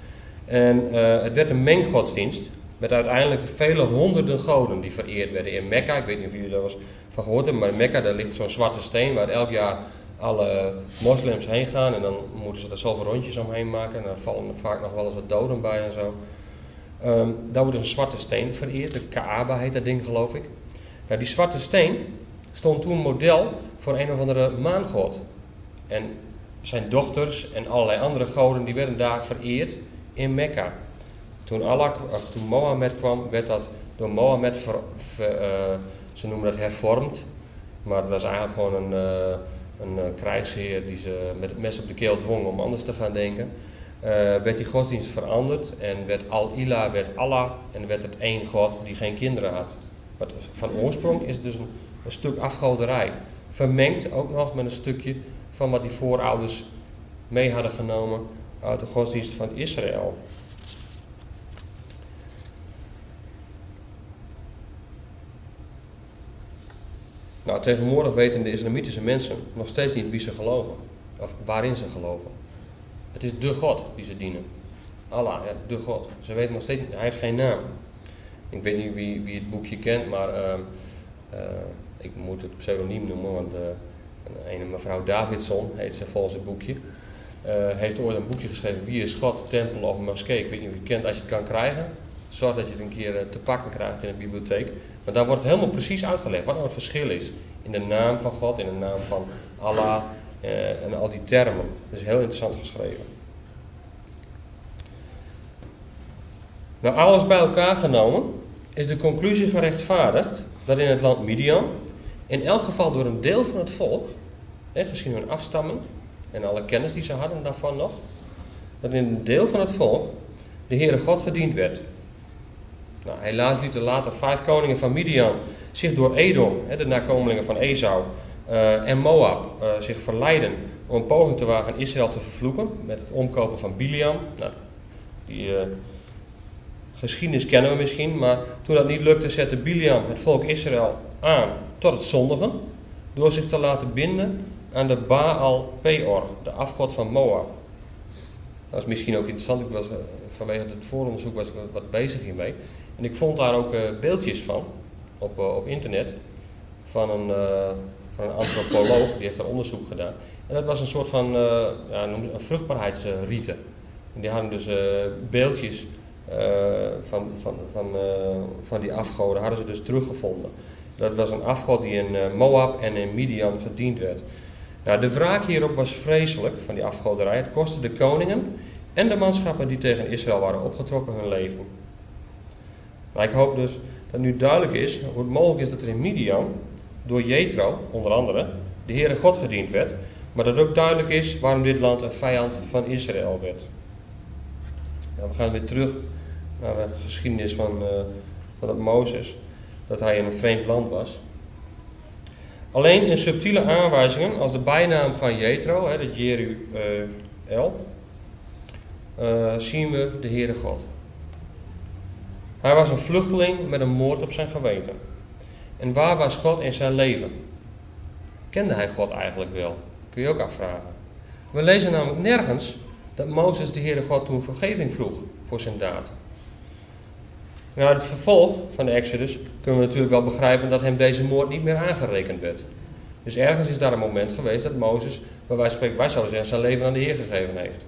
C: En uh, het werd een menggodsdienst met uiteindelijk vele honderden goden die vereerd werden in Mekka. Ik weet niet of jullie daar was van gehoord hebben, maar in Mekka daar ligt zo'n zwarte steen waar elk jaar alle moslims heen gaan. En dan moeten ze er zoveel rondjes omheen maken en daar vallen er vaak nog wel eens wat doden bij en zo. Um, daar wordt dus een zwarte steen vereerd, de Kaaba heet dat ding geloof ik. Nou, die zwarte steen stond toen model voor een of andere maangod. En zijn dochters en allerlei andere goden die werden daar vereerd in Mekka. Toen, Allah, of toen Mohammed kwam, werd dat door Mohammed, ver, ver, uh, ze noemen dat hervormd. Maar dat was eigenlijk gewoon een, uh, een uh, krijgsheer die ze met het mes op de keel dwong om anders te gaan denken. Uh, werd die godsdienst veranderd en werd Al-Ilah, werd Allah en werd het één God die geen kinderen had. Maar van oorsprong is het dus een, een stuk afgoderij. Vermengd ook nog met een stukje van wat die voorouders mee hadden genomen uit de godsdienst van Israël. Nou, tegenwoordig weten de islamitische mensen nog steeds niet wie ze geloven. Of waarin ze geloven. Het is de God die ze dienen. Allah, ja, de God. Ze weten nog steeds niet, hij heeft geen naam. Ik weet niet wie, wie het boekje kent, maar uh, uh, ik moet het pseudoniem noemen, want uh, een mevrouw Davidson heet ze volgens het boekje. Uh, heeft ooit een boekje geschreven, Wie is God, tempel of een moskee. Ik weet niet of je het kent, als je het kan krijgen. Zorg dat je het een keer uh, te pakken krijgt in de bibliotheek. Maar daar wordt het helemaal precies uitgelegd wat nou het verschil is. In de naam van God, in de naam van Allah uh, en al die termen. Dat is heel interessant geschreven. Nou, alles bij elkaar genomen is de conclusie gerechtvaardigd dat in het land Midian, in elk geval door een deel van het volk, hè, gezien hun afstamming en alle kennis die ze hadden daarvan nog, dat in een deel van het volk de Heere God gediend werd. Nou, helaas lieten later vijf koningen van Midian zich door Edom, hè, de nakomelingen van Esau, uh, en Moab uh, zich verleiden om een poging te wagen Israël te vervloeken met het omkopen van Biliam. Nou, die uh, geschiedenis kennen we misschien, maar toen dat niet lukte zette Biliam het volk Israël aan tot het zondigen door zich te laten binden aan de Baal Peor, de afgod van Moab. Dat is misschien ook interessant, ik was, uh, vanwege het vooronderzoek was ik wat bezig hiermee. En ik vond daar ook uh, beeldjes van op, uh, op internet van een, uh, van een antropoloog, die heeft daar onderzoek gedaan. En dat was een soort van uh, ja, een vruchtbaarheidsrite. En die hadden dus uh, beeldjes uh, van, van, van, uh, van die afgoden, hadden ze dus teruggevonden. Dat was een afgod die in uh, Moab en in Midian gediend werd. Nou, de wraak hierop was vreselijk van die afgoderij. Het kostte de koningen en de manschappen die tegen Israël waren opgetrokken hun leven. Maar ik hoop dus dat nu duidelijk is hoe het mogelijk is dat er in Midian door Jethro, onder andere, de Heere God gediend werd. Maar dat ook duidelijk is waarom dit land een vijand van Israël werd. Nou, we gaan weer terug naar de geschiedenis van, uh, van dat Mozes. Dat hij in een vreemd land was. Alleen in subtiele aanwijzingen als de bijnaam van Jethro, hè, de Jeruel, uh, zien we de Heere God. Hij was een vluchteling met een moord op zijn geweten. En waar was God in zijn leven? Kende hij God eigenlijk wel? Kun je ook afvragen. We lezen namelijk nergens dat Mozes de Heere God toen vergeving vroeg voor zijn daad. Na het vervolg van de Exodus kunnen we natuurlijk wel begrijpen dat hem deze moord niet meer aangerekend werd. Dus ergens is daar een moment geweest dat Mozes, bij wijze van spreken, wij zouden zeggen, zijn leven aan de Heer gegeven heeft.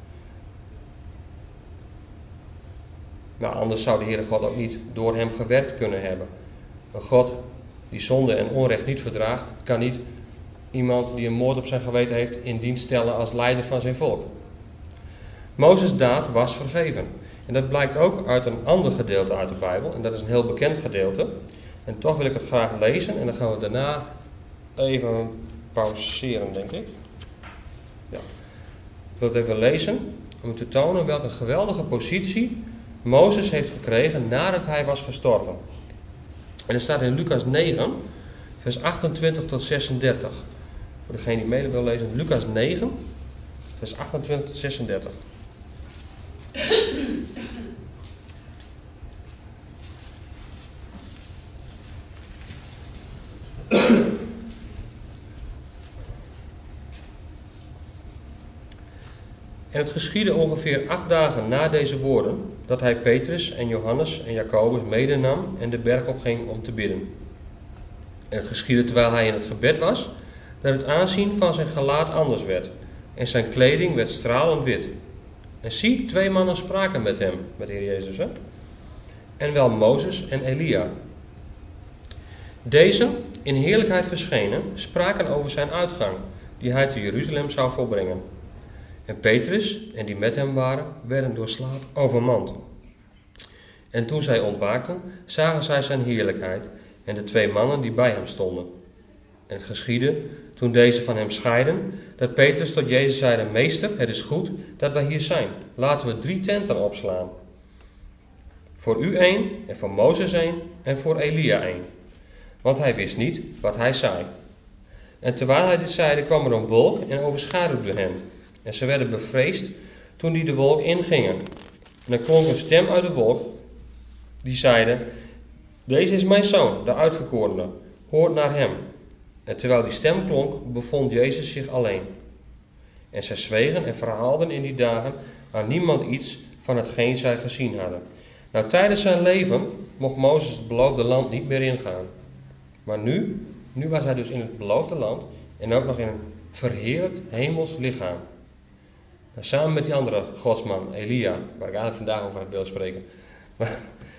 C: Nou, anders zou de Heere God ook niet door hem gewerkt kunnen hebben. Een God die zonde en onrecht niet verdraagt, kan niet iemand die een moord op zijn geweten heeft in dienst stellen als leider van zijn volk. Mozes' daad was vergeven. En dat blijkt ook uit een ander gedeelte uit de Bijbel. En dat is een heel bekend gedeelte. En toch wil ik het graag lezen. En dan gaan we daarna even pauzeren, denk ik. Ja. Ik wil het even lezen. Om te tonen welke geweldige positie Mozes heeft gekregen nadat hij was gestorven. En dat staat in Lucas negen, vers achtentwintig tot zesendertig. Voor degene die mee wil lezen. Lucas negen, vers achtentwintig tot zesendertig. En het geschiedde ongeveer acht dagen na deze woorden, dat hij Petrus en Johannes en Jacobus medenam en de berg opging om te bidden. En het geschiedde terwijl hij in het gebed was, dat het aanzien van zijn gelaat anders werd, en zijn kleding werd stralend wit. En zie, twee mannen spraken met hem, met de Heer Jezus, hè? En wel Mozes en Elia. Deze, in heerlijkheid verschenen, spraken over zijn uitgang, die hij te Jeruzalem zou volbrengen. En Petrus en die met hem waren, werden door slaap overmand. En toen zij ontwaakten, zagen zij zijn heerlijkheid en de twee mannen die bij hem stonden. En het geschiedde, toen deze van hem scheiden, dat Petrus tot Jezus zeide: Meester, het is goed dat wij hier zijn. Laten we drie tenten opslaan. Voor u één, en voor Mozes één, en voor Elia één. Want hij wist niet wat hij zei. En terwijl hij dit zeide, kwam er een wolk en overschaduwde hen. En ze werden bevreesd toen die de wolk ingingen. En er klonk een stem uit de wolk, die zeide: Deze is mijn zoon, de uitverkorene, hoort naar hem. En terwijl die stem klonk, bevond Jezus zich alleen. En zij zwegen en verhaalden in die dagen aan niemand iets van hetgeen zij gezien hadden. Nou, tijdens zijn leven mocht Mozes het beloofde land niet meer ingaan. Maar nu, nu was hij dus in het beloofde land en ook nog in een verheerlijkt hemels lichaam. Nou, samen met die andere godsman, Elia, waar ik eigenlijk vandaag over wil spreken. Maar,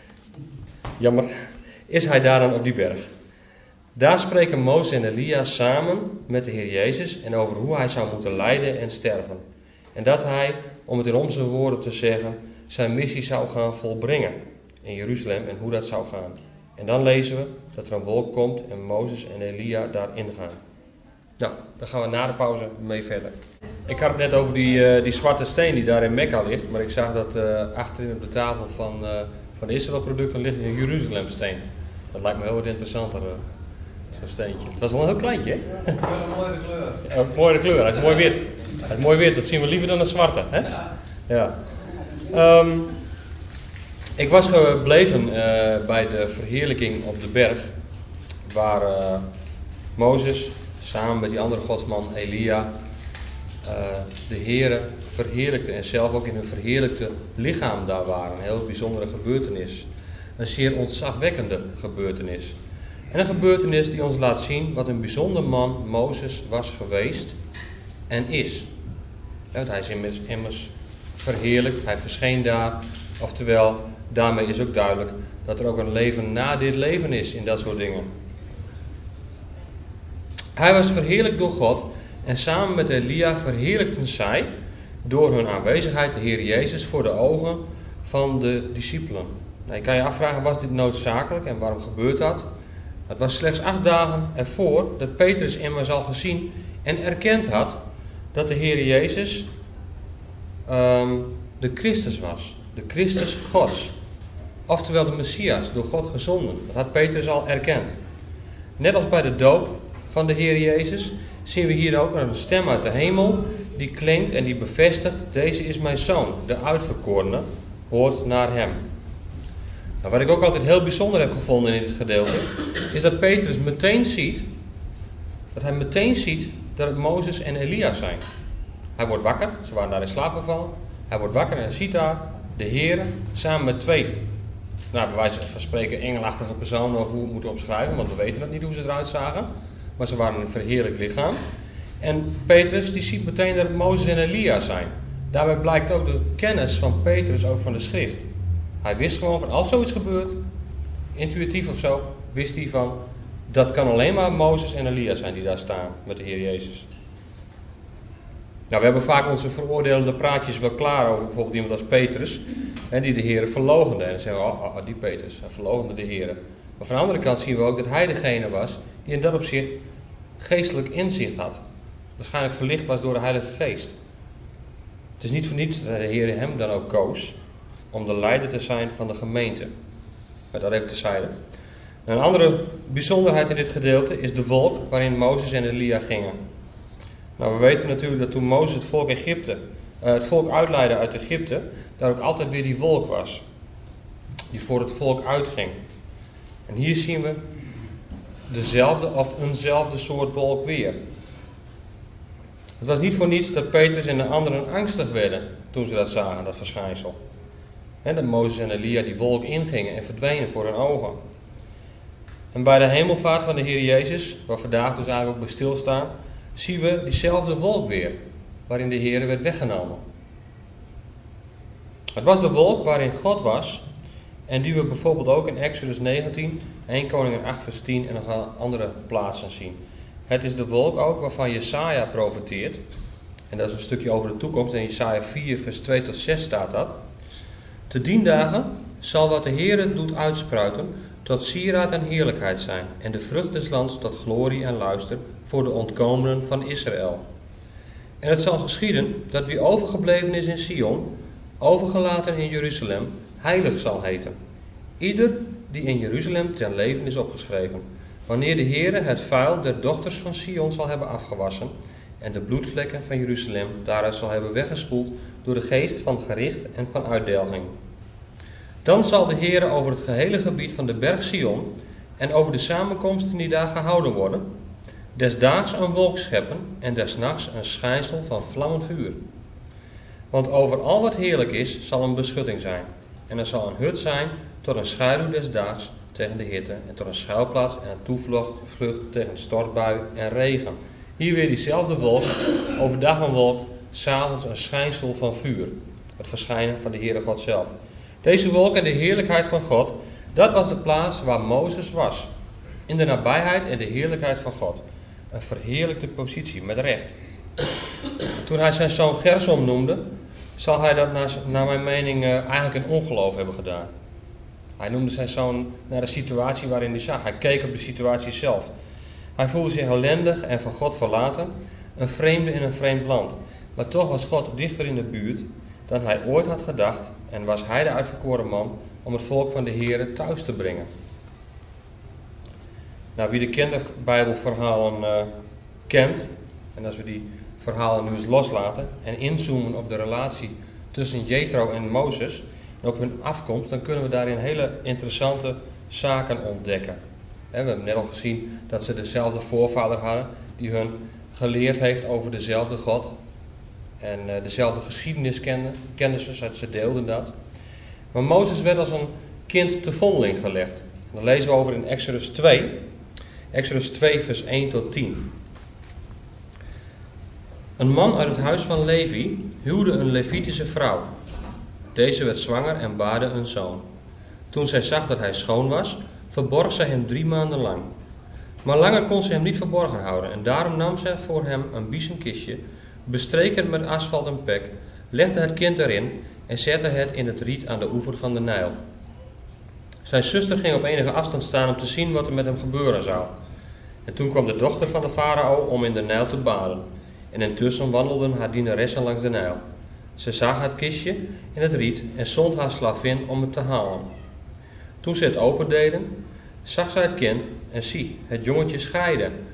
C: jammer, is hij daar dan op die berg. Daar spreken Mozes en Elia samen met de Heer Jezus en over hoe hij zou moeten lijden en sterven. En dat hij, om het in onze woorden te zeggen, zijn missie zou gaan volbrengen in Jeruzalem en hoe dat zou gaan. En dan lezen we dat er een wolk komt en Mozes en Elia daarin gaan. Nou, dan gaan we na de pauze mee verder. Ik had het net over die, uh, die zwarte steen die daar in Mekka ligt, maar ik zag dat uh, achterin op de tafel van, uh, van de Israël-producten ligt een Jeruzalem-steen. Dat lijkt me heel wat interessanter, uh, zo'n steentje. Het was wel een heel kleintje, hè?
A: Ja, een mooie kleur.
C: Ja, een mooie kleur, hij is mooi wit. Hij is mooi wit, dat zien we liever dan het zwarte, hè? Ja. Um, ik was gebleven uh, bij de verheerlijking op de berg, waar uh, Mozes samen met die andere godsman Elia uh, de Heere verheerlijkte en zelf ook in hun verheerlijkte lichaam daar waren. Een heel bijzondere gebeurtenis. Een zeer ontzagwekkende gebeurtenis. En een gebeurtenis die ons laat zien wat een bijzonder man Mozes was geweest en is. Ja, hij is immers, immers verheerlijkt, hij verscheen daar. Oftewel, daarmee is ook duidelijk dat er ook een leven na dit leven is in dat soort dingen. Hij was verheerlijkt door God en samen met Elia verheerlijkten zij door hun aanwezigheid de Heer Jezus voor de ogen van de discipelen. Nou, je kan je afvragen, was dit noodzakelijk en waarom gebeurt dat? Het was slechts acht dagen ervoor dat Petrus immers al gezien en erkend had dat de Heer Jezus um, de Christus was. De Christus Gods. Oftewel de Messias, door God gezonden. Dat had Petrus al erkend. Net als bij de doop van de Heer Jezus, zien we hier ook een stem uit de hemel die klinkt en die bevestigt: deze is mijn zoon, de uitverkorene, hoort naar hem. Nou, wat ik ook altijd heel bijzonder heb gevonden in dit gedeelte, is dat Petrus meteen ziet, dat hij meteen ziet dat het Mozes en Elia zijn. Hij wordt wakker, ze waren daar in slaap gevallen. Hij wordt wakker en hij ziet daar de Heer samen met twee, nou, bij wijze van spreken, engelachtige personen, of hoe we het moeten omschrijven, want we weten het niet hoe ze eruit zagen. Maar ze waren een verheerlijk lichaam. En Petrus die ziet meteen dat het Mozes en Elia zijn. Daarbij blijkt ook de kennis van Petrus ook van de schrift. Hij wist gewoon van, als zoiets gebeurt, intuïtief of zo, wist hij van, dat kan alleen maar Mozes en Elia zijn die daar staan met de Heer Jezus. Nou, we hebben vaak onze veroordelende praatjes wel klaar over bijvoorbeeld iemand als Petrus, hè, die de Heer verloochende. En dan zeggen we, oh, oh, die Petrus, hij verloochende de Heer. Maar van de andere kant zien we ook dat hij degene was die in dat opzicht geestelijk inzicht had. Waarschijnlijk verlicht was door de Heilige Geest. Het is niet voor niets dat de Heer hem dan ook koos om de leider te zijn van de gemeente. Maar dat even terzijde. Een andere bijzonderheid in dit gedeelte is de wolk waarin Mozes en Elia gingen. Nou, we weten natuurlijk dat toen Mozes het volk, Egypte, uh, het volk uitleidde uit Egypte, daar ook altijd weer die wolk was. Die voor het volk uitging. En hier zien we dezelfde of eenzelfde soort wolk weer. Het was niet voor niets dat Petrus en de anderen angstig werden toen ze dat zagen, dat verschijnsel. He, dat Mozes en Elia die wolk ingingen en verdwenen voor hun ogen. En bij de hemelvaart van de Heer Jezus, waar vandaag dus eigenlijk ook bij stilstaan, zien we diezelfde wolk weer, waarin de Heer werd weggenomen. Het was de wolk waarin God was, en die we bijvoorbeeld ook in Exodus negentien, Eerste Koningen acht vers tien en nog andere plaatsen zien. Het is de wolk ook waarvan Jesaja profeteert, en dat is een stukje over de toekomst, in Jesaja vier vers twee tot zes staat dat. Te dien dagen zal wat de Heer doet uitspruiten, tot sieraad en heerlijkheid zijn, en de vrucht des lands tot glorie en luister voor de ontkomenen van Israël. En het zal geschieden dat wie overgebleven is in Sion, overgelaten in Jeruzalem, heilig zal heten. Ieder die in Jeruzalem ten leven is opgeschreven, wanneer de Heere het vuil der dochters van Sion zal hebben afgewassen, en de bloedvlekken van Jeruzalem daaruit zal hebben weggespoeld door de geest van gericht en van uitdelging. Dan zal de Heere over het gehele gebied van de berg Sion en over de samenkomsten die daar gehouden worden, des daags een wolk scheppen en des nachts een schijnsel van vlammend vuur. Want over al wat heerlijk is, zal een beschutting zijn. En er zal een hut zijn tot een schaduw des daags tegen de hitte, en tot een schuilplaats en een toevlucht tegen stortbui en regen. Hier weer diezelfde wolk, overdag een wolk, s'avonds een schijnsel van vuur. Het verschijnen van de Heere God zelf. Deze wolk en de heerlijkheid van God, dat was de plaats waar Mozes was. In de nabijheid en de heerlijkheid van God. Een verheerlijkte positie, met recht. Toen hij zijn zoon Gersom noemde, zal hij dat naar, naar mijn mening uh, eigenlijk een ongeloof hebben gedaan. Hij noemde zijn zoon naar de situatie waarin hij zag. Hij keek op de situatie zelf. Hij voelde zich ellendig en van God verlaten, een vreemde in een vreemd land. Maar toch was God dichter in de buurt dan hij ooit had gedacht en was hij de uitverkoren man om het volk van de Heere thuis te brengen. Nou, wie de kinderbijbelverhalen uh, kent, en als we die verhalen nu eens loslaten en inzoomen op de relatie tussen Jethro en Mozes en op hun afkomst, dan kunnen we daarin hele interessante zaken ontdekken. We hebben net al gezien dat ze dezelfde voorvader hadden die hun geleerd heeft over dezelfde God en uh, dezelfde geschiedenis kenden, kenden ze, ze deelden dat. Maar Mozes werd als een kind te vondeling gelegd. En daar lezen we over in Exodus twee. Exodus twee vers één tot tien. Een man uit het huis van Levi huwde een Levitische vrouw. Deze werd zwanger en baarde een zoon. Toen zij zag dat hij schoon was, verborg zij hem drie maanden lang. Maar langer kon ze hem niet verborgen houden en daarom nam zij voor hem een biezenkistje, bestreek het met asfalt en pek, legde het kind erin en zette het in het riet aan de oever van de Nijl. Zijn zuster ging op enige afstand staan om te zien wat er met hem gebeuren zou. En toen kwam de dochter van de farao om in de Nijl te baden. En intussen wandelden haar dienaressen langs de Nijl. Ze zag het kistje in het riet en zond haar slavin om het te halen. Toen ze het opendeden, zag zij het kind en zie, het jongetje scheidde,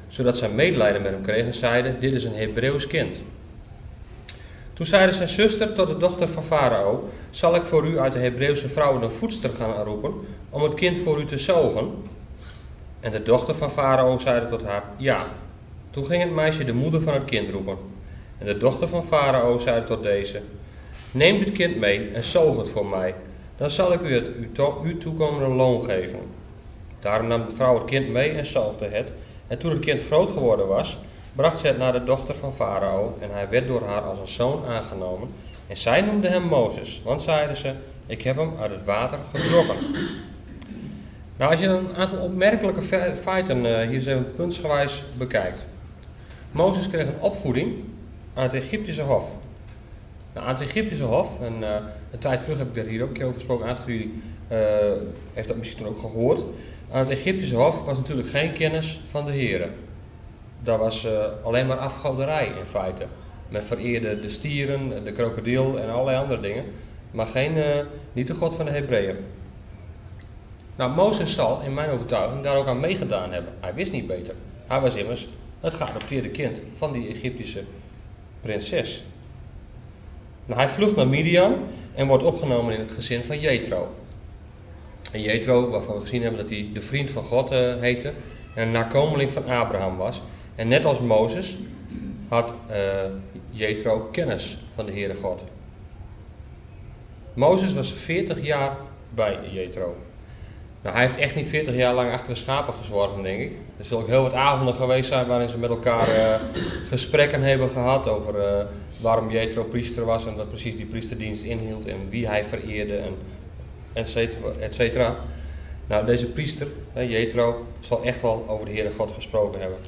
C: zodat zij medelijden met hem kregen en zeiden, dit is een Hebreeuws kind. Toen zeide zijn zuster tot de dochter van Farao, zal ik voor u uit de Hebreeuwse vrouwen een voedster gaan roepen, om het kind voor u te zogen? En de dochter van Farao zeide tot haar, ja. Toen ging het meisje de moeder van het kind roepen. En de dochter van Farao zeide tot deze, neem dit kind mee en zoog het voor mij, dan zal ik u het u, to- u toekomende loon geven. Daarom nam de vrouw het kind mee en zoogde het. En toen het kind groot geworden was, bracht ze het naar de dochter van Farao en hij werd door haar als een zoon aangenomen. En zij noemde hem Mozes, want zeiden ze, ik heb hem uit het water getrokken. Nou, als je een aantal opmerkelijke feiten uh, hier zo puntsgewijs bekijkt. Mozes kreeg een opvoeding aan het Egyptische hof. Nou, aan het Egyptische hof, en uh, een tijd terug heb ik daar hier ook een keer over gesproken, een aantal van jullie uh, heeft dat misschien toen ook gehoord. Aan het Egyptische hof was natuurlijk geen kennis van de Here. Daar was uh, alleen maar afgoderij in feite. Men vereerde de stieren, de krokodil en allerlei andere dingen. Maar geen, uh, niet de God van de Hebreeën. Nou, Mozes zal, in mijn overtuiging, daar ook aan meegedaan hebben. Hij wist niet beter. Hij was immers het geadopteerde kind van die Egyptische prinses. Nou, hij vlucht naar Midian en wordt opgenomen in het gezin van Jethro. En Jethro, waarvan we gezien hebben dat hij de vriend van God uh, heette en een nakomeling van Abraham was. En net als Mozes had uh, Jethro kennis van de Heere God. Mozes was veertig jaar bij Jethro. Nou, hij heeft echt niet veertig jaar lang achter de schapen gezworven, denk ik. Er zullen ook heel wat avonden geweest zijn waarin ze met elkaar uh, gesprekken hebben gehad over uh, waarom Jethro priester was en wat precies die priesterdienst inhield en wie hij vereerde en et cetera. Nou, deze priester, uh, Jethro, zal echt wel over de Heere God gesproken hebben.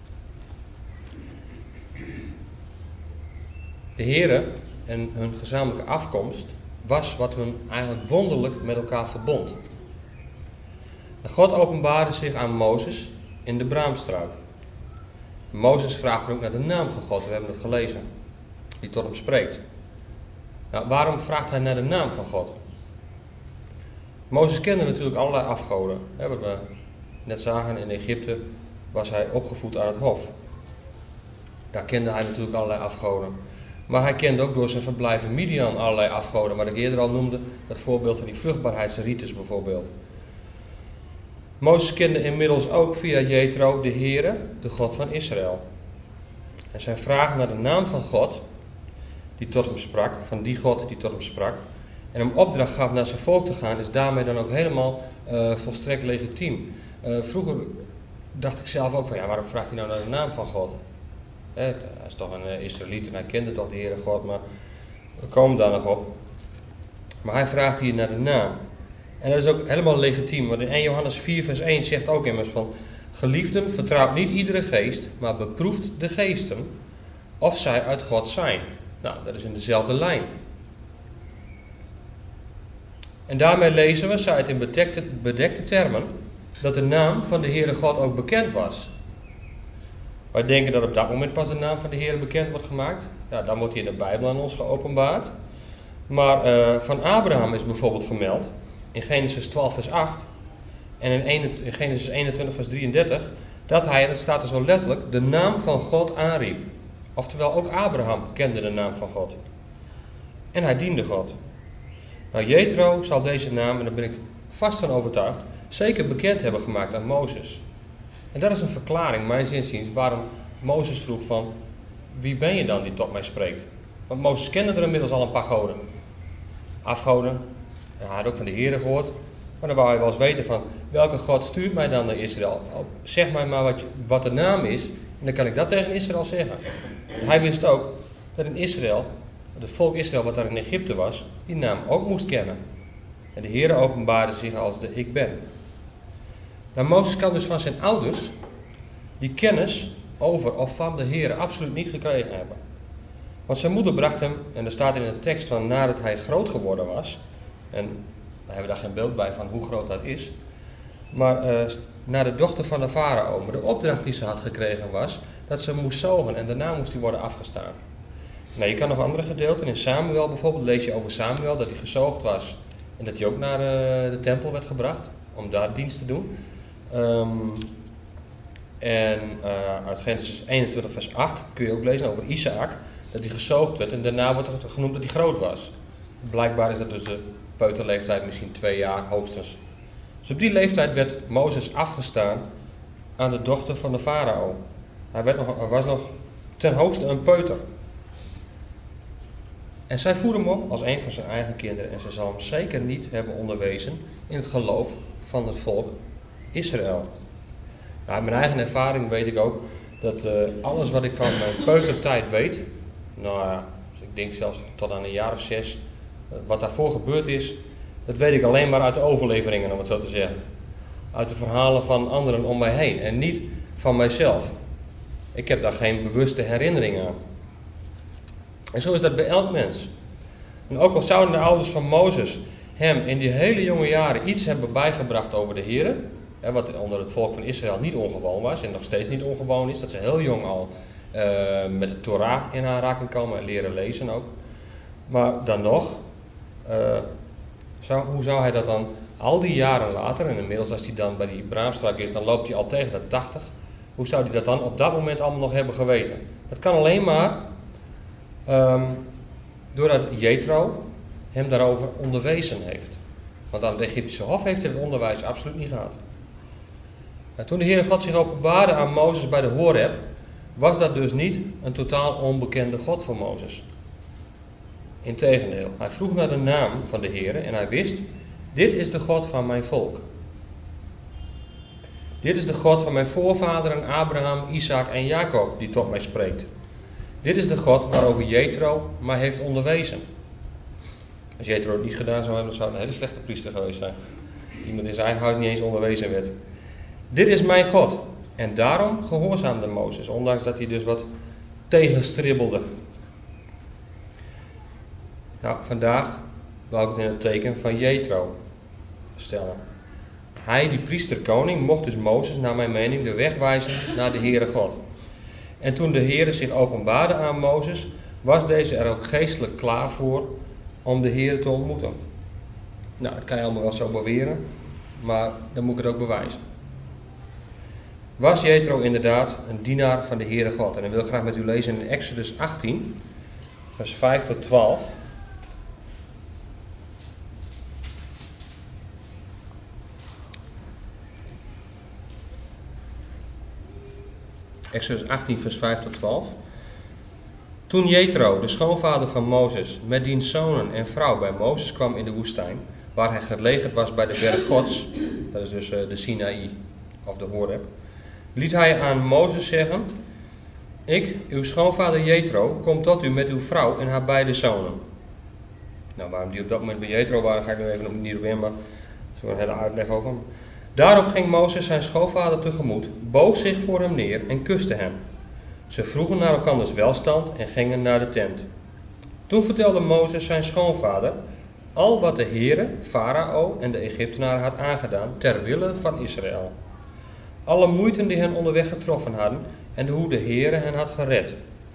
C: De Heere en hun gezamenlijke afkomst was wat hun eigenlijk wonderlijk met elkaar verbond. En God openbaarde zich aan Mozes in de braamstruik. Mozes vraagt ook naar de naam van God, we hebben het gelezen, die tot hem spreekt. Nou, waarom vraagt hij naar de naam van God? Mozes kende natuurlijk allerlei afgoden. Hè, wat we net zagen, in Egypte was hij opgevoed aan het hof. Daar kende hij natuurlijk allerlei afgoden. Maar hij kende ook door zijn verblijf in Midian allerlei afgoden, wat ik eerder al noemde, dat voorbeeld van die vruchtbaarheidsrites bijvoorbeeld. Mozes kende inmiddels ook via Jethro de Heere, de God van Israël. En zijn vraag naar de naam van God, die tot hem sprak, van die God die tot hem sprak, en hem opdracht gaf naar zijn volk te gaan, is daarmee dan ook helemaal uh, volstrekt legitiem. Uh, vroeger dacht ik zelf ook van, ja, waarom vraagt hij nou naar de naam van God? He, hij is toch een uh, Israëliet en hij kende toch de Heere God, maar we komen daar nog op. Maar hij vraagt hier naar de naam. En dat is ook helemaal legitiem, want in eerste Johannes vier vers één zegt ook immers van, geliefden, vertrouwt niet iedere geest, maar beproeft de geesten, of zij uit God zijn. Nou, dat is in dezelfde lijn. En daarmee lezen we, zij het in bedekte, bedekte termen, dat de naam van de Heere God ook bekend was. Wij denken dat op dat moment pas de naam van de Heere bekend wordt gemaakt. Ja, dan wordt hij in de Bijbel aan ons geopenbaard. Maar uh, van Abraham is bijvoorbeeld vermeld in Genesis twaalf vers acht en in, in Genesis eenentwintig vers drieëndertig dat hij, en dat staat er zo letterlijk, de naam van God aanriep. Oftewel, ook Abraham kende de naam van God. En hij diende God. Nou, Jethro zal deze naam, en daar ben ik vast van overtuigd, zeker bekend hebben gemaakt aan Mozes. En dat is een verklaring, mijns inziens, waarom Mozes vroeg van, wie ben je dan die tot mij spreekt? Want Mozes kende er inmiddels al een paar goden. Afgoden. En hij had ook van de Heere gehoord. Maar dan wou hij wel eens weten van, welke God stuurt mij dan naar Israël? Zeg mij maar wat, wat de naam is, en dan kan ik dat tegen Israël zeggen. En hij wist ook dat in Israël, het volk Israël wat daar in Egypte was, die naam ook moest kennen. En de Heere openbaarde zich als de ik ben. Nou, Mozes kan dus van zijn ouders die kennis over of van de Heere absoluut niet gekregen hebben. Want zijn moeder bracht hem, en er staat in de tekst van nadat hij groot geworden was, en daar hebben we daar geen beeld bij van hoe groot dat is, maar uh, naar de dochter van de farao. Maar de opdracht die ze had gekregen was dat ze moest zogen en daarna moest hij worden afgestaan. Nou, je kan nog andere gedeelten, in Samuel bijvoorbeeld lees je over Samuel dat hij gezoogd was en dat hij ook naar uh, de tempel werd gebracht om daar dienst te doen. Um, En uh, uit Genesis eenentwintig vers acht kun je ook lezen over Isaac, dat hij gezoogd werd en daarna wordt er genoemd dat hij groot was. Blijkbaar is dat dus de peuterleeftijd misschien twee jaar hoogstens. Dus op die leeftijd werd Mozes afgestaan aan de dochter van de farao. Hij, werd nog, hij was nog ten hoogste een peuter. En zij voerde hem op als een van zijn eigen kinderen en ze zal hem zeker niet hebben onderwezen in het geloof van het volk Israël. Nou, in mijn eigen ervaring weet ik ook dat uh, alles wat ik van mijn peutertijd weet, nou ja, dus ik denk zelfs tot aan een jaar of zes, uh, wat daarvoor gebeurd is, dat weet ik alleen maar uit de overleveringen, om het zo te zeggen. Uit de verhalen van anderen om mij heen en niet van mijzelf. Ik heb daar geen bewuste herinnering aan. En zo is dat bij elk mens. En ook al zouden de ouders van Mozes hem in die hele jonge jaren iets hebben bijgebracht over de Here, wat onder het volk van Israël niet ongewoon was en nog steeds niet ongewoon is, dat ze heel jong al uh, met de Torah in aanraking komen en leren lezen ook. Maar dan nog, uh, zou, hoe zou hij dat dan al die jaren later, en inmiddels als hij dan bij die braamstrak is, dan loopt hij al tegen de tachtig, hoe zou hij dat dan op dat moment allemaal nog hebben geweten? Dat kan alleen maar um, doordat Jethro hem daarover onderwezen heeft. Want aan het Egyptische hof heeft hij het onderwijs absoluut niet gehad. En toen de Heere God zich openbaarde aan Mozes bij de Horeb, was dat dus niet een totaal onbekende God voor Mozes. Integendeel, hij vroeg naar de naam van de Heere en hij wist, dit is de God van mijn volk. Dit is de God van mijn voorvaderen Abraham, Isaac en Jacob die tot mij spreekt. Dit is de God waarover Jethro mij heeft onderwezen. Als Jethro het niet gedaan zou hebben, dan zou het een hele slechte priester geweest zijn. Iemand in zijn eigen huis niet eens onderwezen werd. Dit is mijn God. En daarom gehoorzaamde Mozes, ondanks dat hij dus wat tegenstribbelde. Nou, vandaag wou ik het in het teken van Jethro stellen. Hij, die priesterkoning, mocht dus Mozes, naar mijn mening, de weg wijzen naar de Heere God. En toen de Heere zich openbaarde aan Mozes, was deze er ook geestelijk klaar voor om de Heere te ontmoeten. Nou, dat kan je allemaal wel zo beweren, maar dan moet ik het ook bewijzen. Was Jethro inderdaad een dienaar van de Heere God? En dan wil ik graag met u lezen in Exodus achttien, vers vijf tot twaalf. Exodus achttien, vers vijf tot twaalf. Toen Jethro, de schoonvader van Mozes, met diens zonen en vrouw bij Mozes kwam in de woestijn, waar hij gelegerd was bij de berg Gods, dat is dus de Sinaï of de Horeb, liet hij aan Mozes zeggen, ik, uw schoonvader Jethro, kom tot u met uw vrouw en haar beide zonen. Nou, waarom die op dat moment bij Jethro waren, ga ik nu even niet op in, maar er is een hele uitleg over. Daarop ging Mozes zijn schoonvader tegemoet, boog zich voor hem neer en kuste hem. Ze vroegen naar elkanders welstand en gingen naar de tent. Toen vertelde Mozes zijn schoonvader al wat de Heere, Farao en de Egyptenaren had aangedaan ter wille van Israël. Alle moeiten die hen onderweg getroffen hadden en hoe de Heere hen had gered.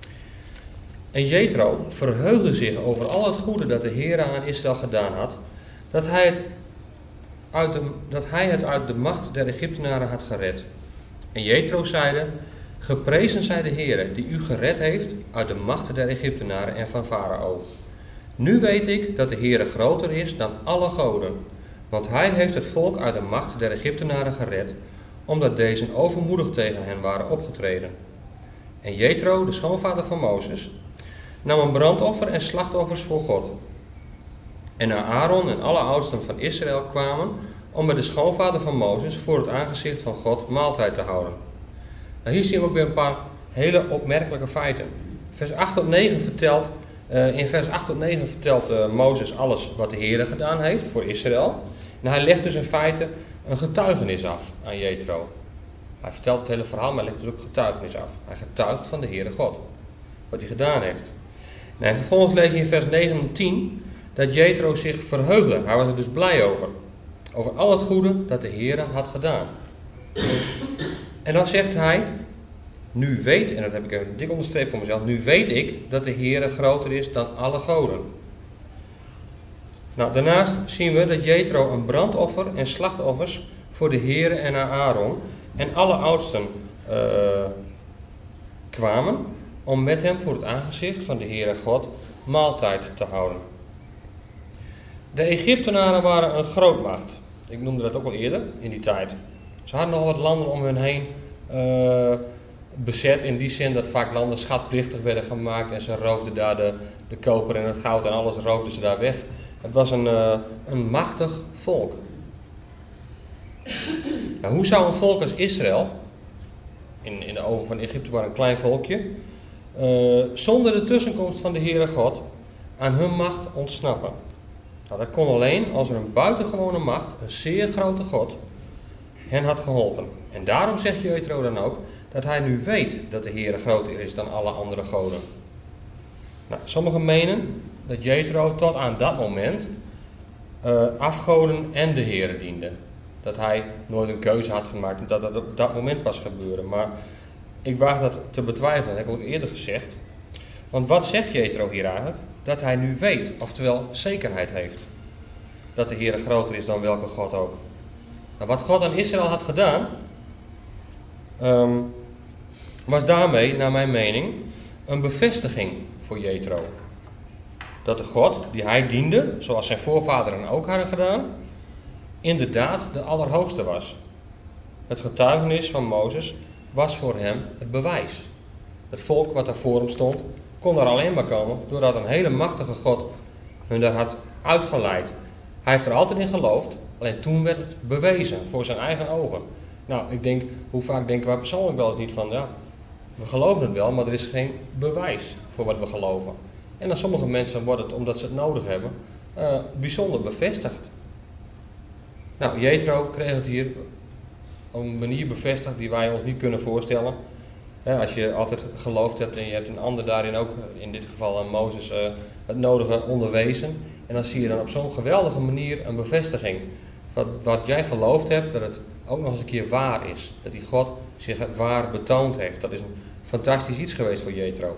C: En Jethro verheugde zich over al het goede dat de Heere aan Israël gedaan had, dat hij het uit de, dat hij het uit de macht der Egyptenaren had gered. En Jethro zeide, geprezen zij de Heere die u gered heeft uit de macht der Egyptenaren en van Farao. Nu weet ik dat de Heere groter is dan alle goden, want hij heeft het volk uit de macht der Egyptenaren gered, omdat deze overmoedig tegen hen waren opgetreden. En Jethro, de schoonvader van Mozes, nam een brandoffer en slachtoffers voor God. En naar Aaron en alle oudsten van Israël kwamen om bij de schoonvader van Mozes voor het aangezicht van God maaltijd te houden. Nou, hier zien we ook weer een paar hele opmerkelijke feiten. Vers acht tot negen vertelt, uh, in vers acht tot negen vertelt uh, Mozes alles wat de Heere gedaan heeft voor Israël. En hij legt dus in feite een getuigenis af aan Jethro. Hij vertelt het hele verhaal, maar legt dus ook getuigenis af. Hij getuigt van de Heere God, wat hij gedaan heeft. Nou, en vervolgens lees je in vers negen en tien dat Jethro zich verheugde. Hij was er dus blij over. Over al het goede dat de Heere had gedaan. En dan zegt hij, nu weet, en dat heb ik even dik onderstreept voor mezelf, nu weet ik dat de Heere groter is dan alle goden. Nou, daarnaast zien we dat Jethro een brandoffer en slachtoffers voor de Heere en naar Aaron en alle oudsten uh, kwamen om met hem voor het aangezicht van de Heere God maaltijd te houden. De Egyptenaren waren een grootmacht. Ik noemde dat ook al eerder in die tijd. Ze hadden nog wat landen om hun heen uh, bezet, in die zin dat vaak landen schatplichtig werden gemaakt en ze roofden daar de, de koper en het goud en alles roofden ze daar weg. Het was een, uh, een machtig volk. Nou, hoe zou een volk als Israël, in, in de ogen van Egypte waren een klein volkje, uh, zonder de tussenkomst van de Heere God aan hun macht ontsnappen? Nou, dat kon alleen als er een buitengewone macht, een zeer grote God, hen had geholpen. En daarom zegt Jethro dan ook dat hij nu weet dat de Heere groter is dan alle andere goden. Nou, sommigen menen dat Jethro tot aan dat moment uh, afgoden en de Heere diende. Dat hij nooit een keuze had gemaakt en dat dat op dat moment pas gebeurde. Maar ik waag dat te betwijfelen, dat heb ik ook eerder gezegd. Want wat zegt Jethro hier eigenlijk? Dat hij nu weet, oftewel zekerheid heeft, dat de Heere groter is dan welke God ook. Nou, wat God aan Israël had gedaan, um, was daarmee, naar mijn mening, een bevestiging voor Jethro. Dat de God die hij diende, zoals zijn voorvaderen ook hadden gedaan, inderdaad de Allerhoogste was. Het getuigenis van Mozes was voor hem het bewijs. Het volk wat daar voor hem stond, kon daar alleen maar komen doordat een hele machtige God hun daar had uitgeleid. Hij heeft er altijd in geloofd, alleen toen werd het bewezen voor zijn eigen ogen. Nou, ik denk, hoe vaak denken wij persoonlijk wel eens niet van, ja, we geloven het wel, maar er is geen bewijs voor wat we geloven. En aan sommige mensen wordt het, omdat ze het nodig hebben, uh, bijzonder bevestigd. Nou, Jethro kreeg het hier op een manier bevestigd die wij ons niet kunnen voorstellen. Ja, als je altijd geloofd hebt en je hebt een ander daarin ook, in dit geval aan Mozes, uh, het nodige onderwezen. En dan zie je dan op zo'n geweldige manier een bevestiging. Wat, wat jij geloofd hebt, dat het ook nog eens een keer waar is. Dat die God zich waar betoond heeft. Dat is een fantastisch iets geweest voor Jethro.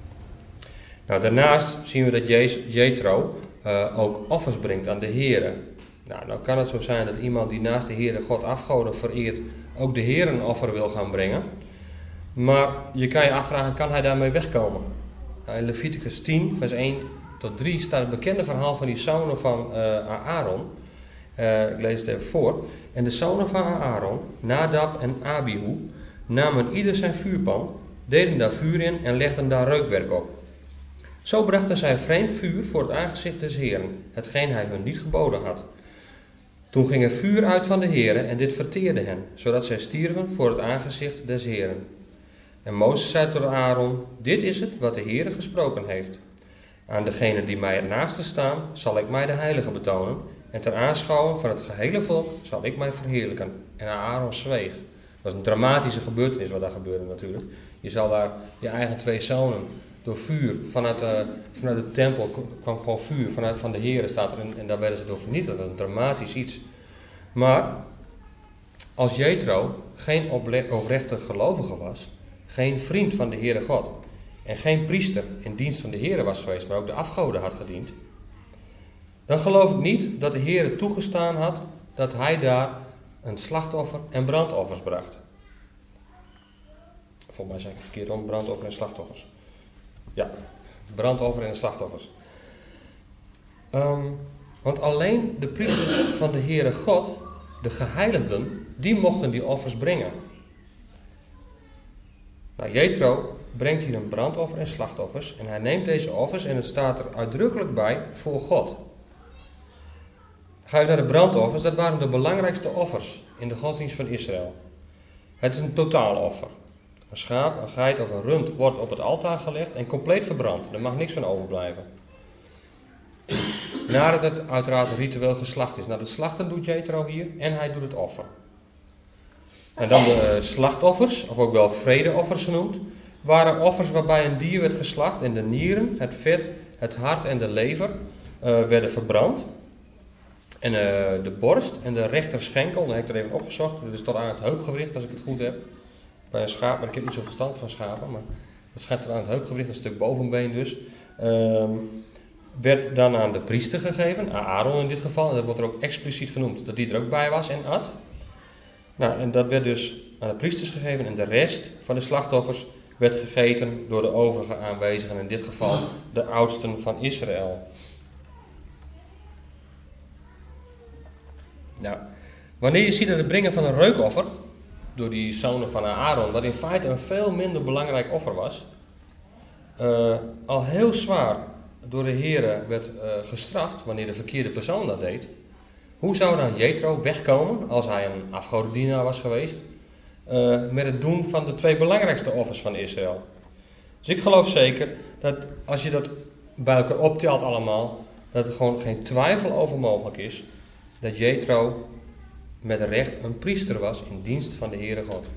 C: Nou, daarnaast zien we dat Jethro uh, ook offers brengt aan de Heere. Nou, nou kan het zo zijn dat iemand die naast de Heere God afgoden vereert, ook de Heere een offer wil gaan brengen. Maar je kan je afvragen, kan hij daarmee wegkomen? Nou, in Leviticus tien, vers één tot drie staat het bekende verhaal van die zonen van uh, Aaron. Uh, ik lees het even voor. En de zonen van Aaron, Nadab en Abihu, namen ieder zijn vuurpan, deden daar vuur in en legden daar reukwerk op. Zo brachten zij vreemd vuur voor het aangezicht des Heeren, hetgeen hij hun niet geboden had. Toen ging er vuur uit van de Heere en dit verteerde hen, zodat zij stierven voor het aangezicht des Heeren. En Mozes zei tot Aaron, dit is het wat de Heere gesproken heeft. Aan degenen die mij het naaste staan, zal ik mij de heilige betonen, en ter aanschouwing van het gehele volk zal ik mij verheerlijken. En Aaron zweeg. Dat was een dramatische gebeurtenis wat daar gebeurde natuurlijk. Je zal daar je eigen twee zonen door vuur, vanuit de, vanuit de tempel kwam gewoon vuur, vanuit van de Heere staat er, en, en daar werden ze door vernietigd. Dat was een dramatisch iets. Maar, als Jethro geen oprechte gelovige was, geen vriend van de Heere God, en geen priester in dienst van de Heere was geweest, maar ook de afgoden had gediend, dan geloof ik niet dat de Heere toegestaan had dat hij daar een slachtoffer en brandoffers bracht. Volgens mij zeg ik verkeerd om, brandoffer en slachtoffers. Ja, brandoffer en slachtoffers. Um, want alleen de priesters van de Heere God, de geheiligden, die mochten die offers brengen. Nou, Jethro brengt hier een brandoffer en slachtoffers en hij neemt deze offers en het staat er uitdrukkelijk bij voor God. Ga je naar de brandoffers, dat waren de belangrijkste offers in de godsdienst van Israël. Het is een totaaloffer. Een schaap, een geit of een rund wordt op het altaar gelegd en compleet verbrand. Er mag niks van overblijven. Nadat het uiteraard ritueel geslacht is. Nou, het slachten doet Jethro hier en hij doet het offer. En dan de slachtoffers, of ook wel vredeoffers genoemd, waren offers waarbij een dier werd geslacht en de nieren, het vet, het hart en de lever uh, werden verbrand. En uh, de borst en de rechterschenkel, dat heb ik er even opgezocht, dat is tot aan het heupgewricht als ik het goed heb. Bij een schaap, maar ik heb niet zo verstand van schapen, maar dat schijnt tot aan het heupgewricht, een stuk bovenbeen dus. Uh, werd dan aan de priester gegeven, aan Aaron in dit geval, en dat wordt er ook expliciet genoemd, dat die er ook bij was en at. Nou, en dat werd dus aan de priesters gegeven en de rest van de slachtoffers werd gegeten door de overige aanwezigen, in dit geval de oudsten van Israël. Nou, wanneer je ziet dat het brengen van een reukoffer door die zonen van Aaron, wat in feite een veel minder belangrijk offer was, uh, al heel zwaar door de Here werd uh, gestraft wanneer de verkeerde persoon dat deed, hoe zou dan Jethro wegkomen als hij een afgodendienaar was geweest uh, met het doen van de twee belangrijkste offers van Israël? Dus ik geloof zeker dat als je dat bij elkaar optelt allemaal, dat er gewoon geen twijfel over mogelijk is dat Jethro met recht een priester was in dienst van de Heere God.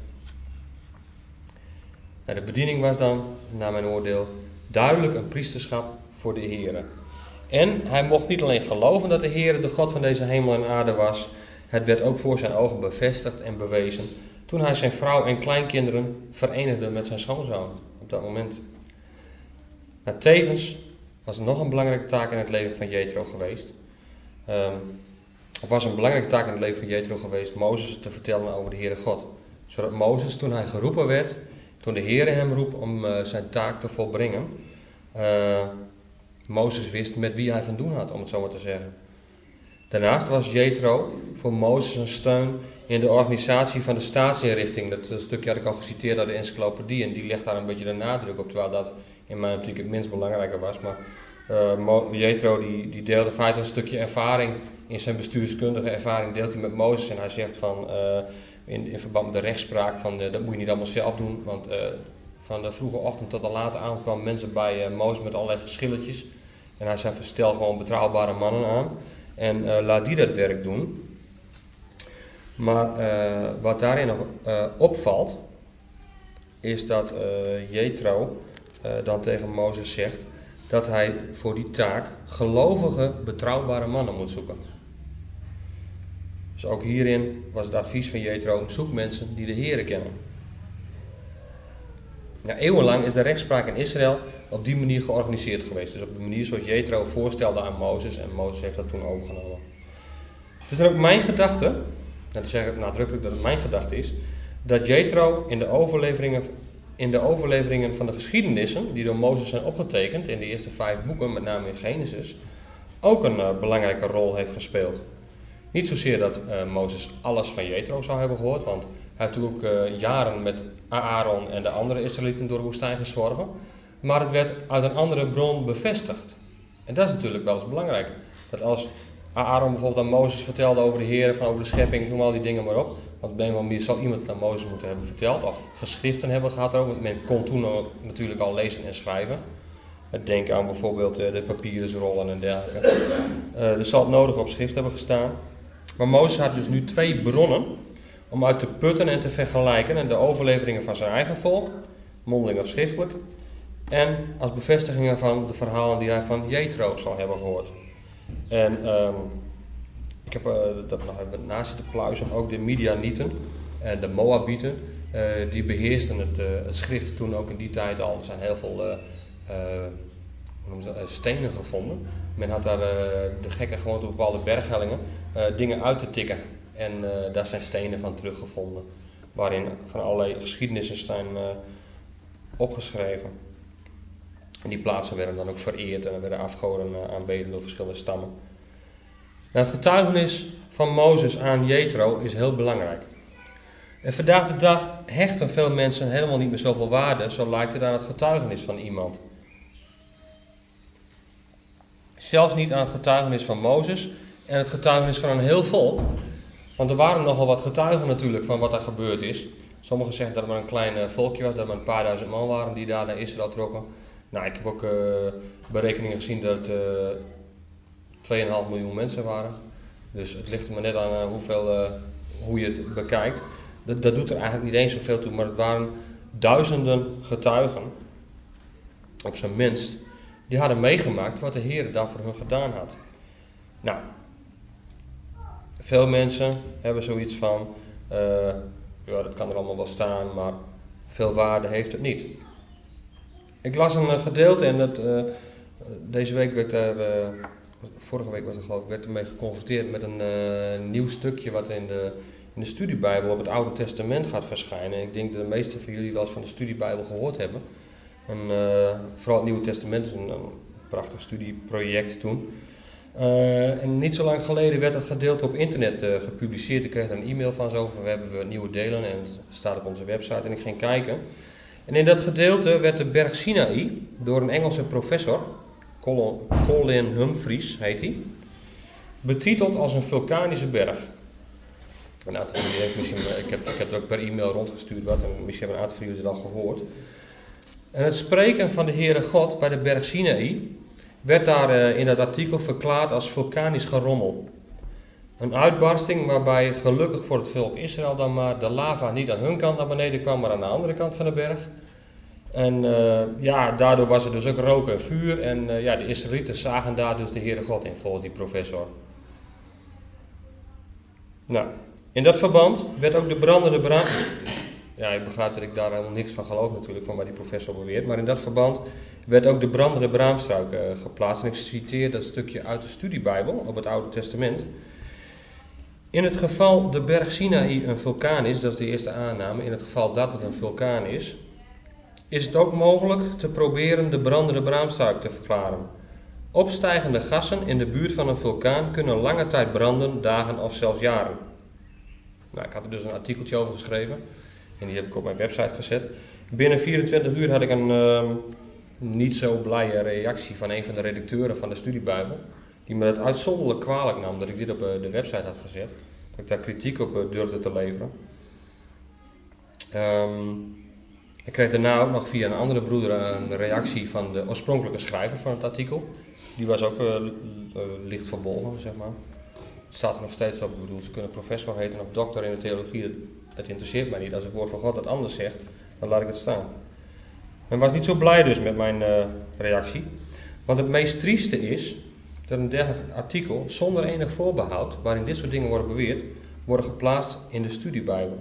C: Nou, de bediening was dan, naar mijn oordeel, duidelijk een priesterschap voor de Heere. En hij mocht niet alleen geloven dat de Heere de God van deze hemel en aarde was, het werd ook voor zijn ogen bevestigd en bewezen toen hij zijn vrouw en kleinkinderen verenigde met zijn schoonzoon op dat moment. Maar tevens was er nog een belangrijke taak in het leven van Jethro geweest. Um, of was een belangrijke taak in het leven van Jethro geweest, Mozes te vertellen over de Heere God. Zodat Mozes, toen hij geroepen werd, toen de Heere hem roep om uh, zijn taak te volbrengen, uh, Mozes wist met wie hij van doen had, om het zo maar te zeggen. Daarnaast was Jethro voor Mozes een steun in de organisatie van de staatsinrichting. Dat, dat stukje had ik al geciteerd uit de encyclopedie en die legt daar een beetje de nadruk op, terwijl dat in mijn optiek het minst belangrijker was. Maar uh, Jethro die, die deelde feitelijk een stukje ervaring, in zijn bestuurskundige ervaring deelt hij met Mozes en hij zegt van, uh, in, in verband met de rechtspraak, van, uh, dat moet je niet allemaal zelf doen, want uh, van de vroege ochtend tot de late avond kwamen mensen bij uh, Mozes met allerlei geschilletjes. En hij zei, stel gewoon betrouwbare mannen aan en uh, laat die dat werk doen. Maar uh, wat daarin nog uh, opvalt, is dat uh, Jethro uh, dan tegen Mozes zegt dat hij voor die taak gelovige, betrouwbare mannen moet zoeken. Dus ook hierin was het advies van Jethro, zoek mensen die de Heere kennen. Ja, eeuwenlang is de rechtspraak in Israël op die manier georganiseerd geweest. Dus op de manier zoals Jethro voorstelde aan Mozes en Mozes heeft dat toen overgenomen. Het is dan ook mijn gedachte, en dan zeg ik nadrukkelijk dat het mijn gedachte is, dat Jethro in de overleveringen, in de overleveringen van de geschiedenissen die door Mozes zijn opgetekend in de eerste vijf boeken, met name in Genesis, ook een uh, belangrijke rol heeft gespeeld. Niet zozeer dat uh, Mozes alles van Jethro zou hebben gehoord, want hij heeft ook uh, jaren met Aaron en de andere Israëlieten door de woestijn gezworven, maar het werd uit een andere bron bevestigd. En dat is natuurlijk wel eens belangrijk. Dat als Aaron bijvoorbeeld aan Mozes vertelde over de Heer, van over de schepping, noem al die dingen maar op. Want op een of andere manier zal iemand het aan Mozes moeten hebben verteld, of geschriften hebben gehad ook, want men kon toen ook natuurlijk al lezen en schrijven. Denk aan bijvoorbeeld uh, de papyrusrollen en dergelijke. Uh, er zal het nodig op schrift hebben gestaan. Maar Mozes had dus nu twee bronnen om uit te putten en te vergelijken. En de overleveringen van zijn eigen volk, mondeling of schriftelijk. En als bevestigingen van de verhalen die hij van Jethro zal hebben gehoord. En um, ik heb uh, dat nog even naast te pluizen, ook de Midianieten en de Moabieten, uh, die beheersten het, uh, het schrift toen ook in die tijd al. Er zijn heel veel uh, uh, hoe noemen ze, uh, stenen gevonden. Men had daar uh, de gekken gewoon op bepaalde berghellingen uh, dingen uit te tikken. En uh, daar zijn stenen van teruggevonden, waarin van allerlei geschiedenissen zijn uh, opgeschreven. En die plaatsen werden dan ook vereerd en er werden afgoden uh, aanbeden door verschillende stammen. Nou, het getuigenis van Mozes aan Jethro is heel belangrijk. En vandaag de dag hechten veel mensen helemaal niet meer zoveel waarde, zo lijkt het aan het getuigenis van iemand. Zelfs niet aan het getuigenis van Mozes en het getuigenis van een heel volk. Want er waren nogal wat getuigen natuurlijk van wat er gebeurd is. Sommigen zeggen dat het maar een klein volkje was, dat er maar een paar duizend man waren die daar naar Israël trokken. Nou, ik heb ook uh, berekeningen gezien dat het uh, twee komma vijf miljoen mensen waren. Dus het ligt er maar net aan uh, hoeveel, uh, hoe je het bekijkt. Dat, dat doet er eigenlijk niet eens zoveel toe, maar het waren duizenden getuigen, op zijn minst, die hadden meegemaakt wat de Heer daar voor hun gedaan had. Nou, veel mensen hebben zoiets van, uh, ja, dat kan er allemaal wel staan, maar veel waarde heeft het niet. Ik las een uh, gedeelte en dat, uh, deze week werd er, uh, vorige week was het geloof ik, werd ermee geconfronteerd met een uh, nieuw stukje wat in de, in in de studiebijbel op het Oude Testament gaat verschijnen. Ik denk dat de meesten van jullie wel eens van de studiebijbel gehoord hebben. En, uh, vooral het Nieuwe Testament is een, een prachtig studieproject toen. Uh, en niet zo lang geleden werd dat gedeelte op internet uh, gepubliceerd. Ik kreeg er een e-mail van zo van we hebben we nieuwe delen en het staat op onze website en ik ging kijken. En in dat gedeelte werd de berg Sinaï door een Engelse professor, Colin Humphries heet hij, betiteld als een vulkanische berg. Een aantal van jullie heeft misschien, ik heb, ik heb het ook per e-mail rondgestuurd wat en misschien hebben een aantal van jullie het al gehoord. En het spreken van de Heere God bij de berg Sinaï werd daar uh, in dat artikel verklaard als vulkanisch gerommel. Een uitbarsting waarbij gelukkig voor het volk Israël dan maar de lava niet aan hun kant naar beneden kwam, maar aan de andere kant van de berg. En uh, ja, daardoor was er dus ook rook en vuur en uh, ja, de Israëlieten zagen daar dus de Heere God in, volgens die professor. Nou, in dat verband werd ook de brandende braam... Ja, ik begrijp dat ik daar helemaal niks van geloof natuurlijk, van wat die professor beweert. Maar in dat verband werd ook de brandende braamstruik uh, geplaatst. En ik citeer dat stukje uit de studiebijbel op het Oude Testament. In het geval de berg Sinaï een vulkaan is, dat is de eerste aanname. In het geval dat het een vulkaan is, is het ook mogelijk te proberen de brandende braamstruik te verklaren. Opstijgende gassen in de buurt van een vulkaan kunnen lange tijd branden, dagen of zelfs jaren. Nou, ik had er dus een artikeltje over geschreven. En die heb ik op mijn website gezet. Binnen vierentwintig uur had ik een uh, niet zo blije reactie van een van de redacteuren van de studiebijbel. Die me dat uitzonderlijk kwalijk nam dat ik dit op uh, de website had gezet. Dat ik daar kritiek op uh, durfde te leveren. Um, ik kreeg daarna ook nog via een andere broeder een reactie van de oorspronkelijke schrijver van het artikel. Die was ook uh, uh, licht verbolgen, zeg maar. Het staat er nog steeds op. Ik bedoel, ze kunnen professor heten of dokter in de theologie. Het interesseert mij niet. Als het woord van God dat anders zegt, dan laat ik het staan. Men was niet zo blij dus met mijn uh, reactie. Want het meest trieste is dat een dergelijk artikel zonder enig voorbehoud, waarin dit soort dingen worden beweerd, worden geplaatst in de studiebijbel.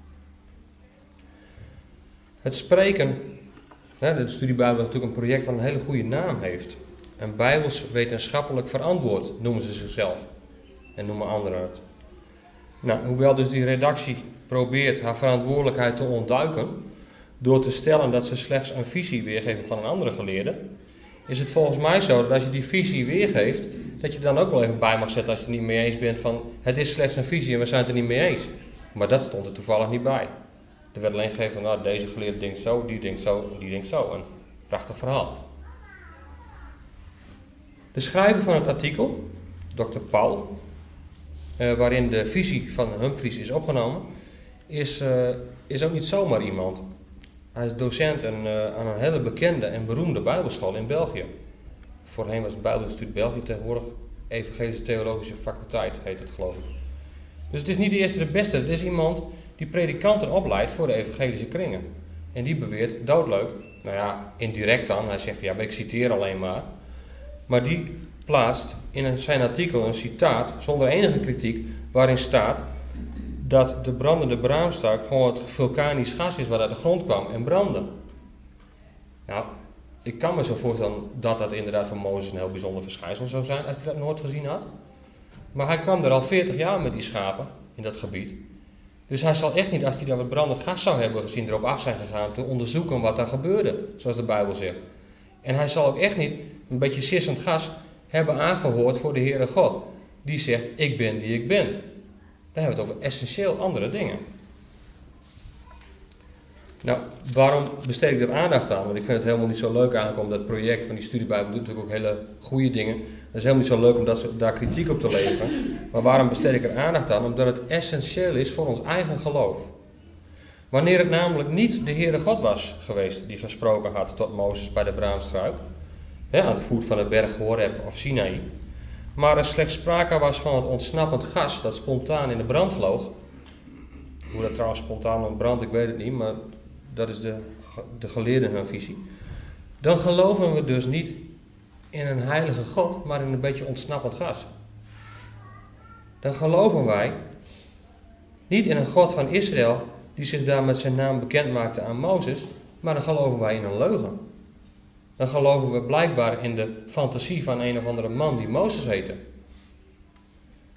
C: Het spreken, hè, de studiebijbel is natuurlijk een project wat een hele goede naam heeft. En bijbels wetenschappelijk verantwoord noemen ze zichzelf. En noemen anderen het. Nou, hoewel dus die redactie probeert haar verantwoordelijkheid te ontduiken door te stellen dat ze slechts een visie weergeven van een andere geleerde, is het volgens mij zo dat als je die visie weergeeft, dat je dan ook wel even bij mag zetten als je het niet mee eens bent van het is slechts een visie en we zijn het er niet mee eens. Maar dat stond er toevallig niet bij. Er werd alleen gegeven van nou, deze geleerde denkt zo, die denkt zo en die denkt zo. Een prachtig verhaal. De schrijver van het artikel, dokter Paul, Uh, waarin de visie van Humphries is opgenomen, is, uh, is ook niet zomaar iemand. Hij is docent en, uh, aan een hele bekende en beroemde bijbelschool in België. Voorheen was het Bijbelinstituut België, tegenwoordig Evangelische Theologische Faculteit heet het, geloof ik. Dus het is niet de eerste de beste, het is iemand die predikanten opleidt voor de evangelische kringen. En die beweert, doodleuk, nou ja, indirect dan, hij zegt van ja, maar ik citeer alleen maar. Maar die plaatst in zijn artikel een citaat zonder enige kritiek waarin staat dat de brandende braamstruik gewoon het vulkanisch gas is wat uit de grond kwam en brandde. Nou, ik kan me zo voorstellen dat dat inderdaad voor Mozes een heel bijzonder verschijnsel zou zijn als hij dat nooit gezien had. Maar hij kwam er al veertig jaar met die schapen in dat gebied. Dus hij zal echt niet, als hij daar wat brandend gas zou hebben gezien, erop af zijn gegaan te onderzoeken wat daar gebeurde, zoals de Bijbel zegt. En hij zal ook echt niet een beetje sissend gas hebben aangehoord voor de Heere God. Die zegt, ik ben die ik ben. Dan hebben we het over essentieel andere dingen. Nou, waarom besteed ik er aandacht aan? Want ik vind het helemaal niet zo leuk aankomen. Dat project van die studiebijbel doet natuurlijk ook hele goede dingen. Het is helemaal niet zo leuk om dat, daar kritiek op te leveren. Maar waarom besteed ik er aandacht aan? Omdat het essentieel is voor ons eigen geloof. Wanneer het namelijk niet de Heere God was geweest die gesproken had tot Mozes bij de braamstruik, hè, aan de voet van de berg Horeb of Sinaï, maar er slechts sprake was van het ontsnappend gas dat spontaan in de brand vloog. Hoe dat trouwens spontaan ontbrandt, ik weet het niet, maar dat is de, de geleerde hun visie. Dan geloven we dus niet in een heilige God, maar in een beetje ontsnappend gas. Dan geloven wij niet in een God van Israël die zich daar met zijn naam bekend maakte aan Mozes, maar dan geloven wij in een leugen. Dan geloven we blijkbaar in de fantasie van een of andere man die Mozes heette.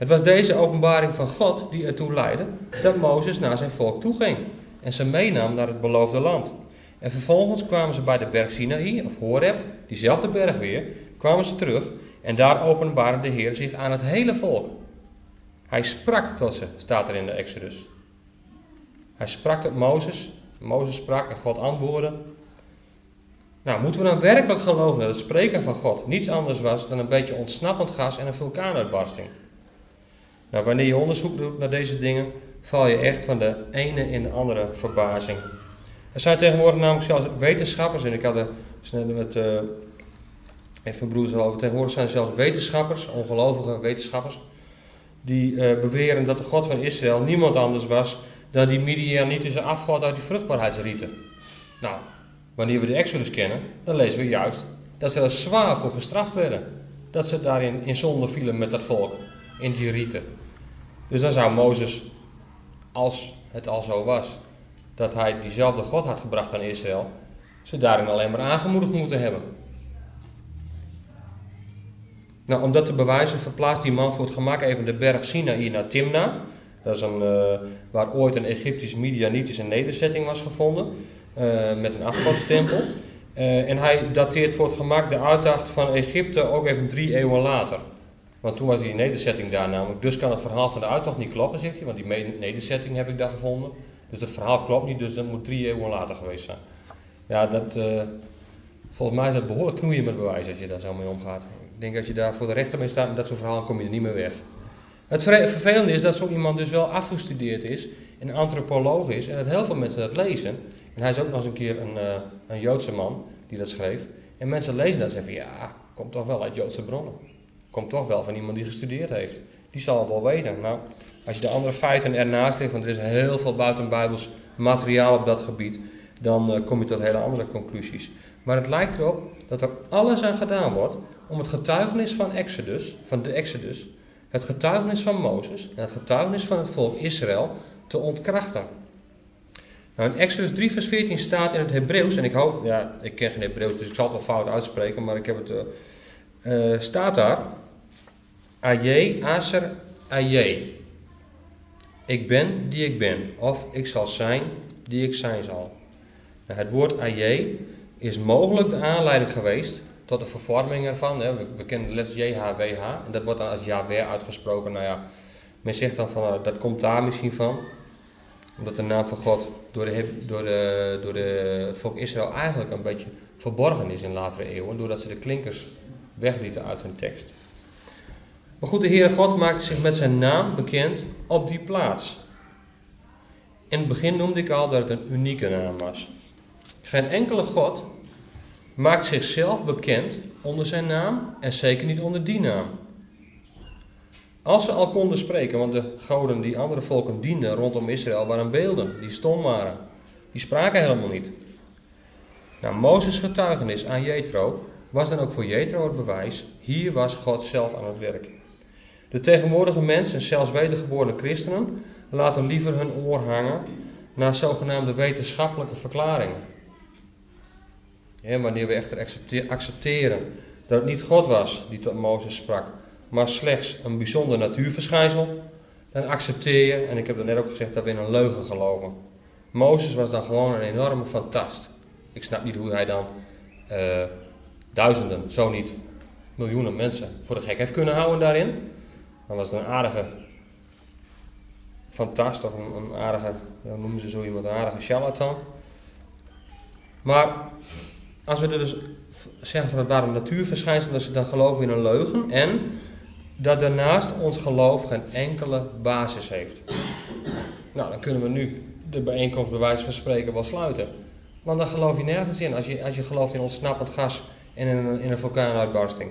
C: Het was deze openbaring van God die ertoe leidde dat Mozes naar zijn volk toe ging en ze meenam naar het beloofde land. En vervolgens kwamen ze bij de berg Sinaï, of Horeb, diezelfde berg weer, kwamen ze terug en daar openbaarde de Heer zich aan het hele volk. Hij sprak tot ze, staat er in de Exodus. Hij sprak tot Mozes, Mozes sprak en God antwoordde. Nou, moeten we dan werkelijk geloven dat het spreken van God niets anders was dan een beetje ontsnappend gas en een vulkaanuitbarsting? Nou, wanneer je onderzoek doet naar deze dingen, val je echt van de ene in de andere verbazing. Er zijn tegenwoordig namelijk zelfs wetenschappers, en ik had er net met uh, even broers over, tegenwoordig zijn er zelfs wetenschappers, ongelovige wetenschappers, die uh, beweren dat de God van Israël niemand anders was dan die Midianitische afgod uit die vruchtbaarheidsrieten. Nou, wanneer we de Exodus kennen, dan lezen we juist dat ze er zwaar voor gestraft werden. Dat ze daarin in zonde vielen met dat volk, in die rieten. Dus dan zou Mozes, als het al zo was, dat hij diezelfde God had gebracht aan Israël, ze daarin alleen maar aangemoedigd moeten hebben. Nou, om dat te bewijzen verplaatst die man voor het gemak even de berg Sinaï naar Timna. Dat is een, uh, waar ooit een Egyptisch-Midianitische nederzetting was gevonden, uh, met een afgodstempel. Uh, en hij dateert voor het gemak de uittocht van Egypte ook even drie eeuwen later. Want toen was die nederzetting daar namelijk. Dus kan het verhaal van de uittocht niet kloppen, zegt hij. Want die nederzetting heb ik daar gevonden. Dus het verhaal klopt niet, dus dat moet drie eeuwen later geweest zijn. Ja, dat, uh, volgens mij is dat behoorlijk knoeien met bewijs als je daar zo mee omgaat. Ik denk dat je daar voor de rechter mee staat, met dat soort verhaal kom je er niet meer weg. Het vervelende is dat zo iemand dus wel afgestudeerd is, een antropoloog is, en dat heel veel mensen dat lezen. En hij is ook nog eens een keer een, uh, een Joodse man die dat schreef. En mensen lezen dat en zeggen, ja, komt toch wel uit Joodse bronnen. Komt toch wel van iemand die gestudeerd heeft. Die zal het wel weten. Nou, als je de andere feiten ernaast legt, want er is heel veel buitenbijbels materiaal op dat gebied, dan uh, kom je tot hele andere conclusies. Maar het lijkt erop dat er alles aan gedaan wordt om het getuigenis van Exodus, van de Exodus, het getuigenis van Mozes en het getuigenis van het volk Israël te ontkrachten. Nou, in Exodus drie vers veertien staat in het Hebreeuws, en ik hoop, ja, ik ken geen Hebreeuws, dus ik zal het wel fout uitspreken, maar ik heb het, uh, uh, staat daar, Aje, Aser, Aje. Ik ben die ik ben, of ik zal zijn die ik zijn zal. Nou, het woord Aje is mogelijk de aanleiding geweest tot de vervorming ervan. Hè. We, we kennen de letters J H W H en dat wordt dan als Yahweh uitgesproken. Nou ja, men zegt dan van, uh, dat komt daar misschien van. Omdat de naam van God door, de, door, de, door de volk Israël eigenlijk een beetje verborgen is in latere eeuwen. Doordat ze de klinkers weglieten uit hun tekst. Maar goed, de Heere God maakte zich met zijn naam bekend op die plaats. In het begin noemde ik al dat het een unieke naam was. Geen enkele God maakt zichzelf bekend onder zijn naam en zeker niet onder die naam. Als ze al konden spreken, want de goden die andere volken dienden rondom Israël waren beelden die stom waren. Die spraken helemaal niet. Nou, Mozes' getuigenis aan Jethro was dan ook voor Jethro het bewijs. Hier was God zelf aan het werk. De tegenwoordige mensen, en zelfs wedergeboren christenen, laten liever hun oor hangen naar zogenaamde wetenschappelijke verklaringen. Ja, wanneer we echter accepteren dat het niet God was die tot Mozes sprak, maar slechts een bijzonder natuurverschijnsel, dan accepteer je, en ik heb het net ook gezegd, dat we in een leugen geloven. Mozes was dan gewoon een enorme fantast. Ik snap niet hoe hij dan uh, duizenden, zo niet miljoenen mensen voor de gek heeft kunnen houden daarin. Dan was het een aardige fantast, of een, een aardige, hoe noemen ze zo iemand, een aardige charlatan. Maar als we dus zeggen van het waren natuurverschijnselen, dat ze dan geloven in een leugen en dat daarnaast ons geloof geen enkele basis heeft. Nou, dan kunnen we nu de bijeenkomst bij wijze van spreken wel sluiten. Want dan geloof je nergens in als je, als je gelooft in ontsnappend gas en in een, in een vulkaanuitbarsting.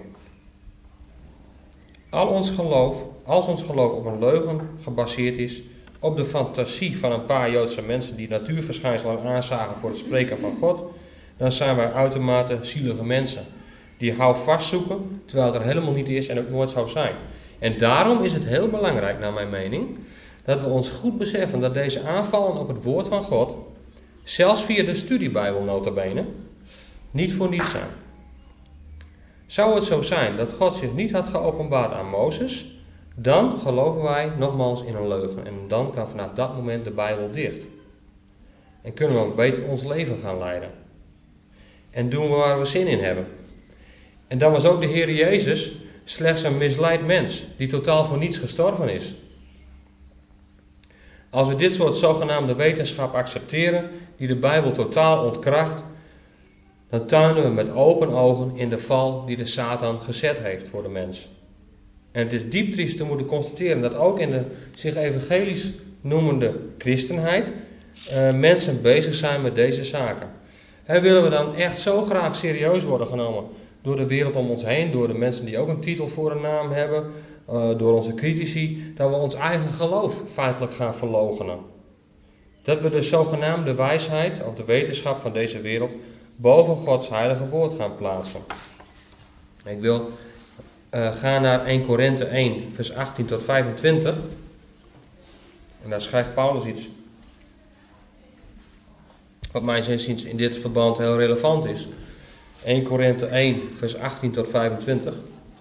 C: Al ons geloof, als ons geloof op een leugen gebaseerd is, op de fantasie van een paar Joodse mensen die natuurverschijnselen aanzagen voor het spreken van God, dan zijn wij uitermate zielige mensen. Die houvast zoeken, terwijl het er helemaal niet is en ook nooit zou zijn. En daarom is het heel belangrijk, naar mijn mening, dat we ons goed beseffen dat deze aanvallen op het woord van God, zelfs via de studiebijbel nota bene, niet voor niets zijn. Zou het zo zijn dat God zich niet had geopenbaard aan Mozes, dan geloven wij nogmaals in een leugen. En dan kan vanaf dat moment de Bijbel dicht. En kunnen we ook beter ons leven gaan leiden. En doen we waar we zin in hebben. En dan was ook de Heer Jezus slechts een misleid mens, die totaal voor niets gestorven is. Als we dit soort zogenaamde wetenschap accepteren, die de Bijbel totaal ontkracht, dan tuinen we met open ogen in de val die de Satan gezet heeft voor de mens. En het is diep triest te moeten constateren dat ook in de zich evangelisch noemende christenheid uh, mensen bezig zijn met deze zaken. En willen we dan echt zo graag serieus worden genomen door de wereld om ons heen, door de mensen die ook een titel voor een naam hebben, uh, door onze critici, dat we ons eigen geloof feitelijk gaan verloochenen. Dat we de zogenaamde wijsheid of de wetenschap van deze wereld boven Gods heilige woord gaan plaatsen. Ik wil uh, gaan naar Eerste Korinthe één, vers achttien tot vijfentwintig. En daar schrijft Paulus iets wat mij inziens in dit verband heel relevant is. Eerste Korinthe één, vers achttien tot vijfentwintig.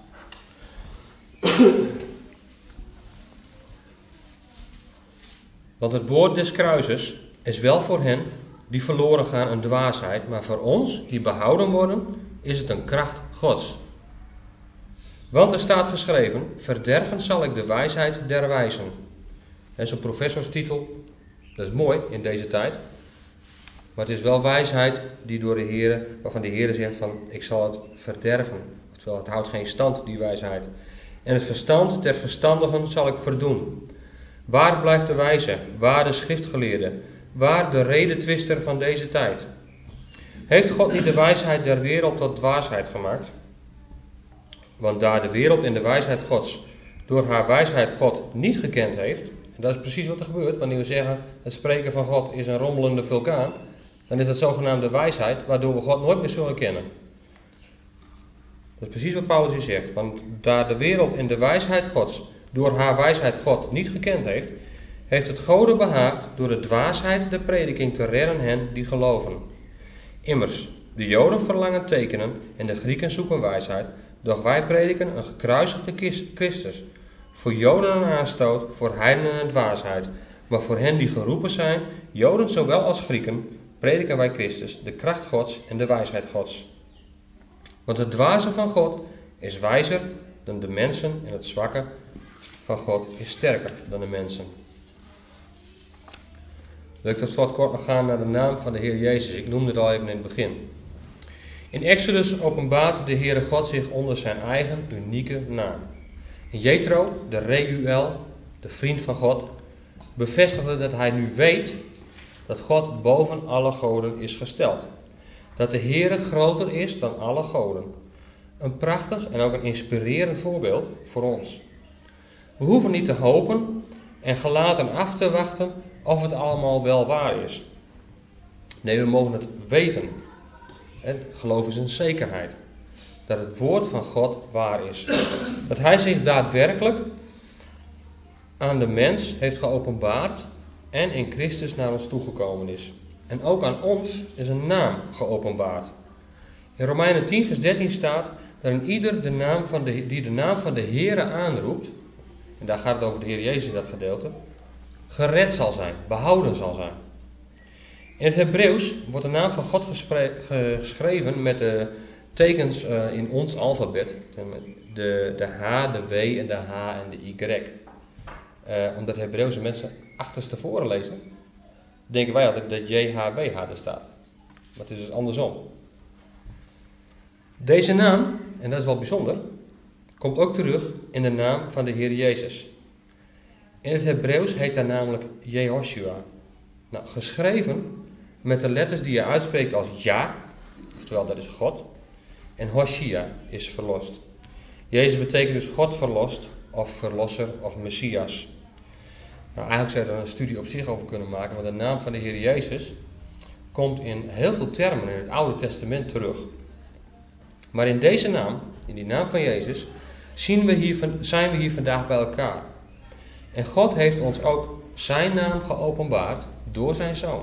C: Want het woord des kruises is wel voor hen die verloren gaan een dwaasheid, maar voor ons die behouden worden, is het een kracht Gods. Want er staat geschreven, verderven zal ik de wijsheid der wijzen. Dat is een professorstitel, dat is mooi in deze tijd. Maar het is wel wijsheid die door de Heer, waarvan de Heer zegt van, ik zal het verderven. Oftewel, het houdt geen stand, die wijsheid. En het verstand der verstandigen zal ik verdoen. Waar blijft de wijze? Waar de schriftgeleerde? Waar de redetwister van deze tijd? Heeft God niet de wijsheid der wereld tot dwaasheid gemaakt? Want daar de wereld in de wijsheid Gods door haar wijsheid God niet gekend heeft, en dat is precies wat er gebeurt wanneer we zeggen het spreken van God is een rommelende vulkaan, dan is dat zogenaamde wijsheid waardoor we God nooit meer zullen kennen. Dat is precies wat Paulus hier zegt. Want daar de wereld in de wijsheid Gods door haar wijsheid God niet gekend heeft, heeft het Gode behaagd door de dwaasheid der prediking te redden hen die geloven. Immers, de Joden verlangen tekenen en de Grieken zoeken wijsheid, doch wij prediken een gekruisigde Christus. Voor Joden een aanstoot, voor heidenen een dwaasheid. Maar voor hen die geroepen zijn, Joden zowel als Grieken, prediken wij Christus, de kracht Gods en de wijsheid Gods. Want het dwaze van God is wijzer dan de mensen en het zwakke van God is sterker dan de mensen. Wil ik tot slot kort nog gaan naar de naam van de Heer Jezus. Ik noemde het al even in het begin. In Exodus openbaart de Heere God zich onder zijn eigen unieke naam. En Jethro, de Reuel, de vriend van God, bevestigde dat hij nu weet dat God boven alle goden is gesteld. Dat de Heere groter is dan alle goden. Een prachtig en ook een inspirerend voorbeeld voor ons. We hoeven niet te hopen en gelaten af te wachten of het allemaal wel waar is. Nee, we mogen het weten. Het geloof is een zekerheid. Dat het woord van God waar is. Dat hij zich daadwerkelijk aan de mens heeft geopenbaard en in Christus naar ons toegekomen is. En ook aan ons is een naam geopenbaard. In Romeinen tien vers dertien staat dat in ieder de naam van de, die de naam van de Heere aanroept, en daar gaat het over de Heer Jezus in dat gedeelte, gered zal zijn, behouden zal zijn. In het Hebreeuws wordt de naam van God gespre- geschreven met de tekens uh, in ons alfabet. De, de H, de W en de H en de Y. Uh, omdat Hebreeuwse mensen achterstevoren lezen, denken wij altijd dat J H W H er staat. Maar het is dus andersom. Deze naam, en dat is wel bijzonder, komt ook terug in de naam van de Heer Jezus. In het Hebreeuws heet hij namelijk Jehoshua. Nou, geschreven met de letters die je uitspreekt als Ja, oftewel dat is God, en Hoshia is verlost. Jezus betekent dus God verlost, of verlosser, of Messias. Nou, eigenlijk zou je er een studie op zich over kunnen maken, want de naam van de Heer Jezus komt in heel veel termen in het Oude Testament terug. Maar in deze naam, in die naam van Jezus, zien we hier, zijn we hier vandaag bij elkaar. En God heeft ons ook zijn naam geopenbaard door zijn Zoon.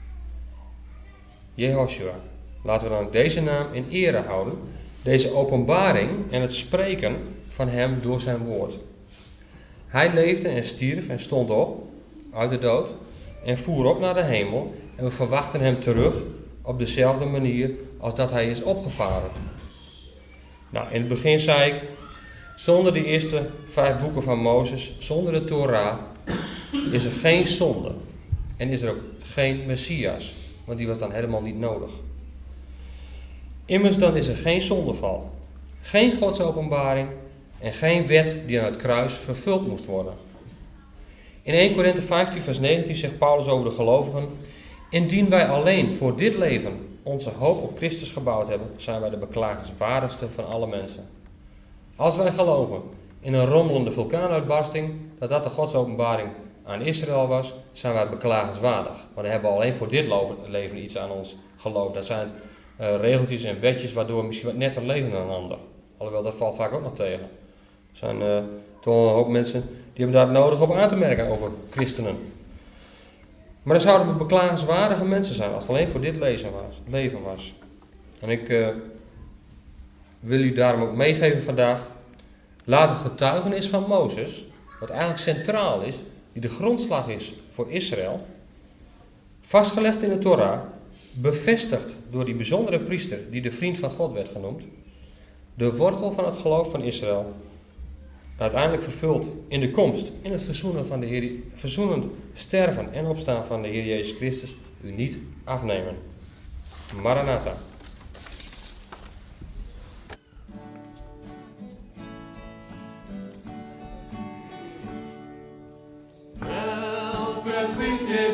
C: Jehoshua. Laten we dan ook deze naam in ere houden. Deze openbaring en het spreken van hem door zijn woord. Hij leefde en stierf en stond op uit de dood en voer op naar de hemel en we verwachten hem terug op dezelfde manier als dat hij is opgevaren. Nou, in het begin zei ik, zonder de eerste vijf boeken van Mozes, zonder de Torah, is er geen zonde. En is er ook geen Messias, want die was dan helemaal niet nodig. Immers dan is er geen zondeval, geen godsopenbaring en geen wet die aan het kruis vervuld moest worden. In eerste Korinthe vijftien vers negentien zegt Paulus over de gelovigen, indien wij alleen voor dit leven onze hoop op Christus gebouwd hebben, zijn wij de beklagenswaardigste van alle mensen. Als wij geloven in een rommelende vulkaanuitbarsting, dat dat de godsopenbaring aan Israël was, zijn wij beklagenswaardig. Maar dan hebben we alleen voor dit leven iets aan ons geloof. Dat zijn uh, regeltjes en wetjes waardoor we misschien wat netter leven dan een ander. Alhoewel, dat valt vaak ook nog tegen. Er zijn uh, toch een hoop mensen die hebben daar nodig op aan te merken over christenen. Maar dan zouden we beklagenswaardige mensen zijn als het alleen voor dit leven was. Leven was. En ik uh, wil u daarom ook meegeven vandaag. Laat het getuigenis van Mozes, wat eigenlijk centraal is, die de grondslag is voor Israël, vastgelegd in de Torah, bevestigd door die bijzondere priester die de vriend van God werd genoemd, de wortel van het geloof van Israël, uiteindelijk vervuld in de komst, in het verzoenen van de Heer, verzoenend sterven en opstaan van de Heer Jezus Christus, u niet afnemen. Maranatha.
B: Elke vriend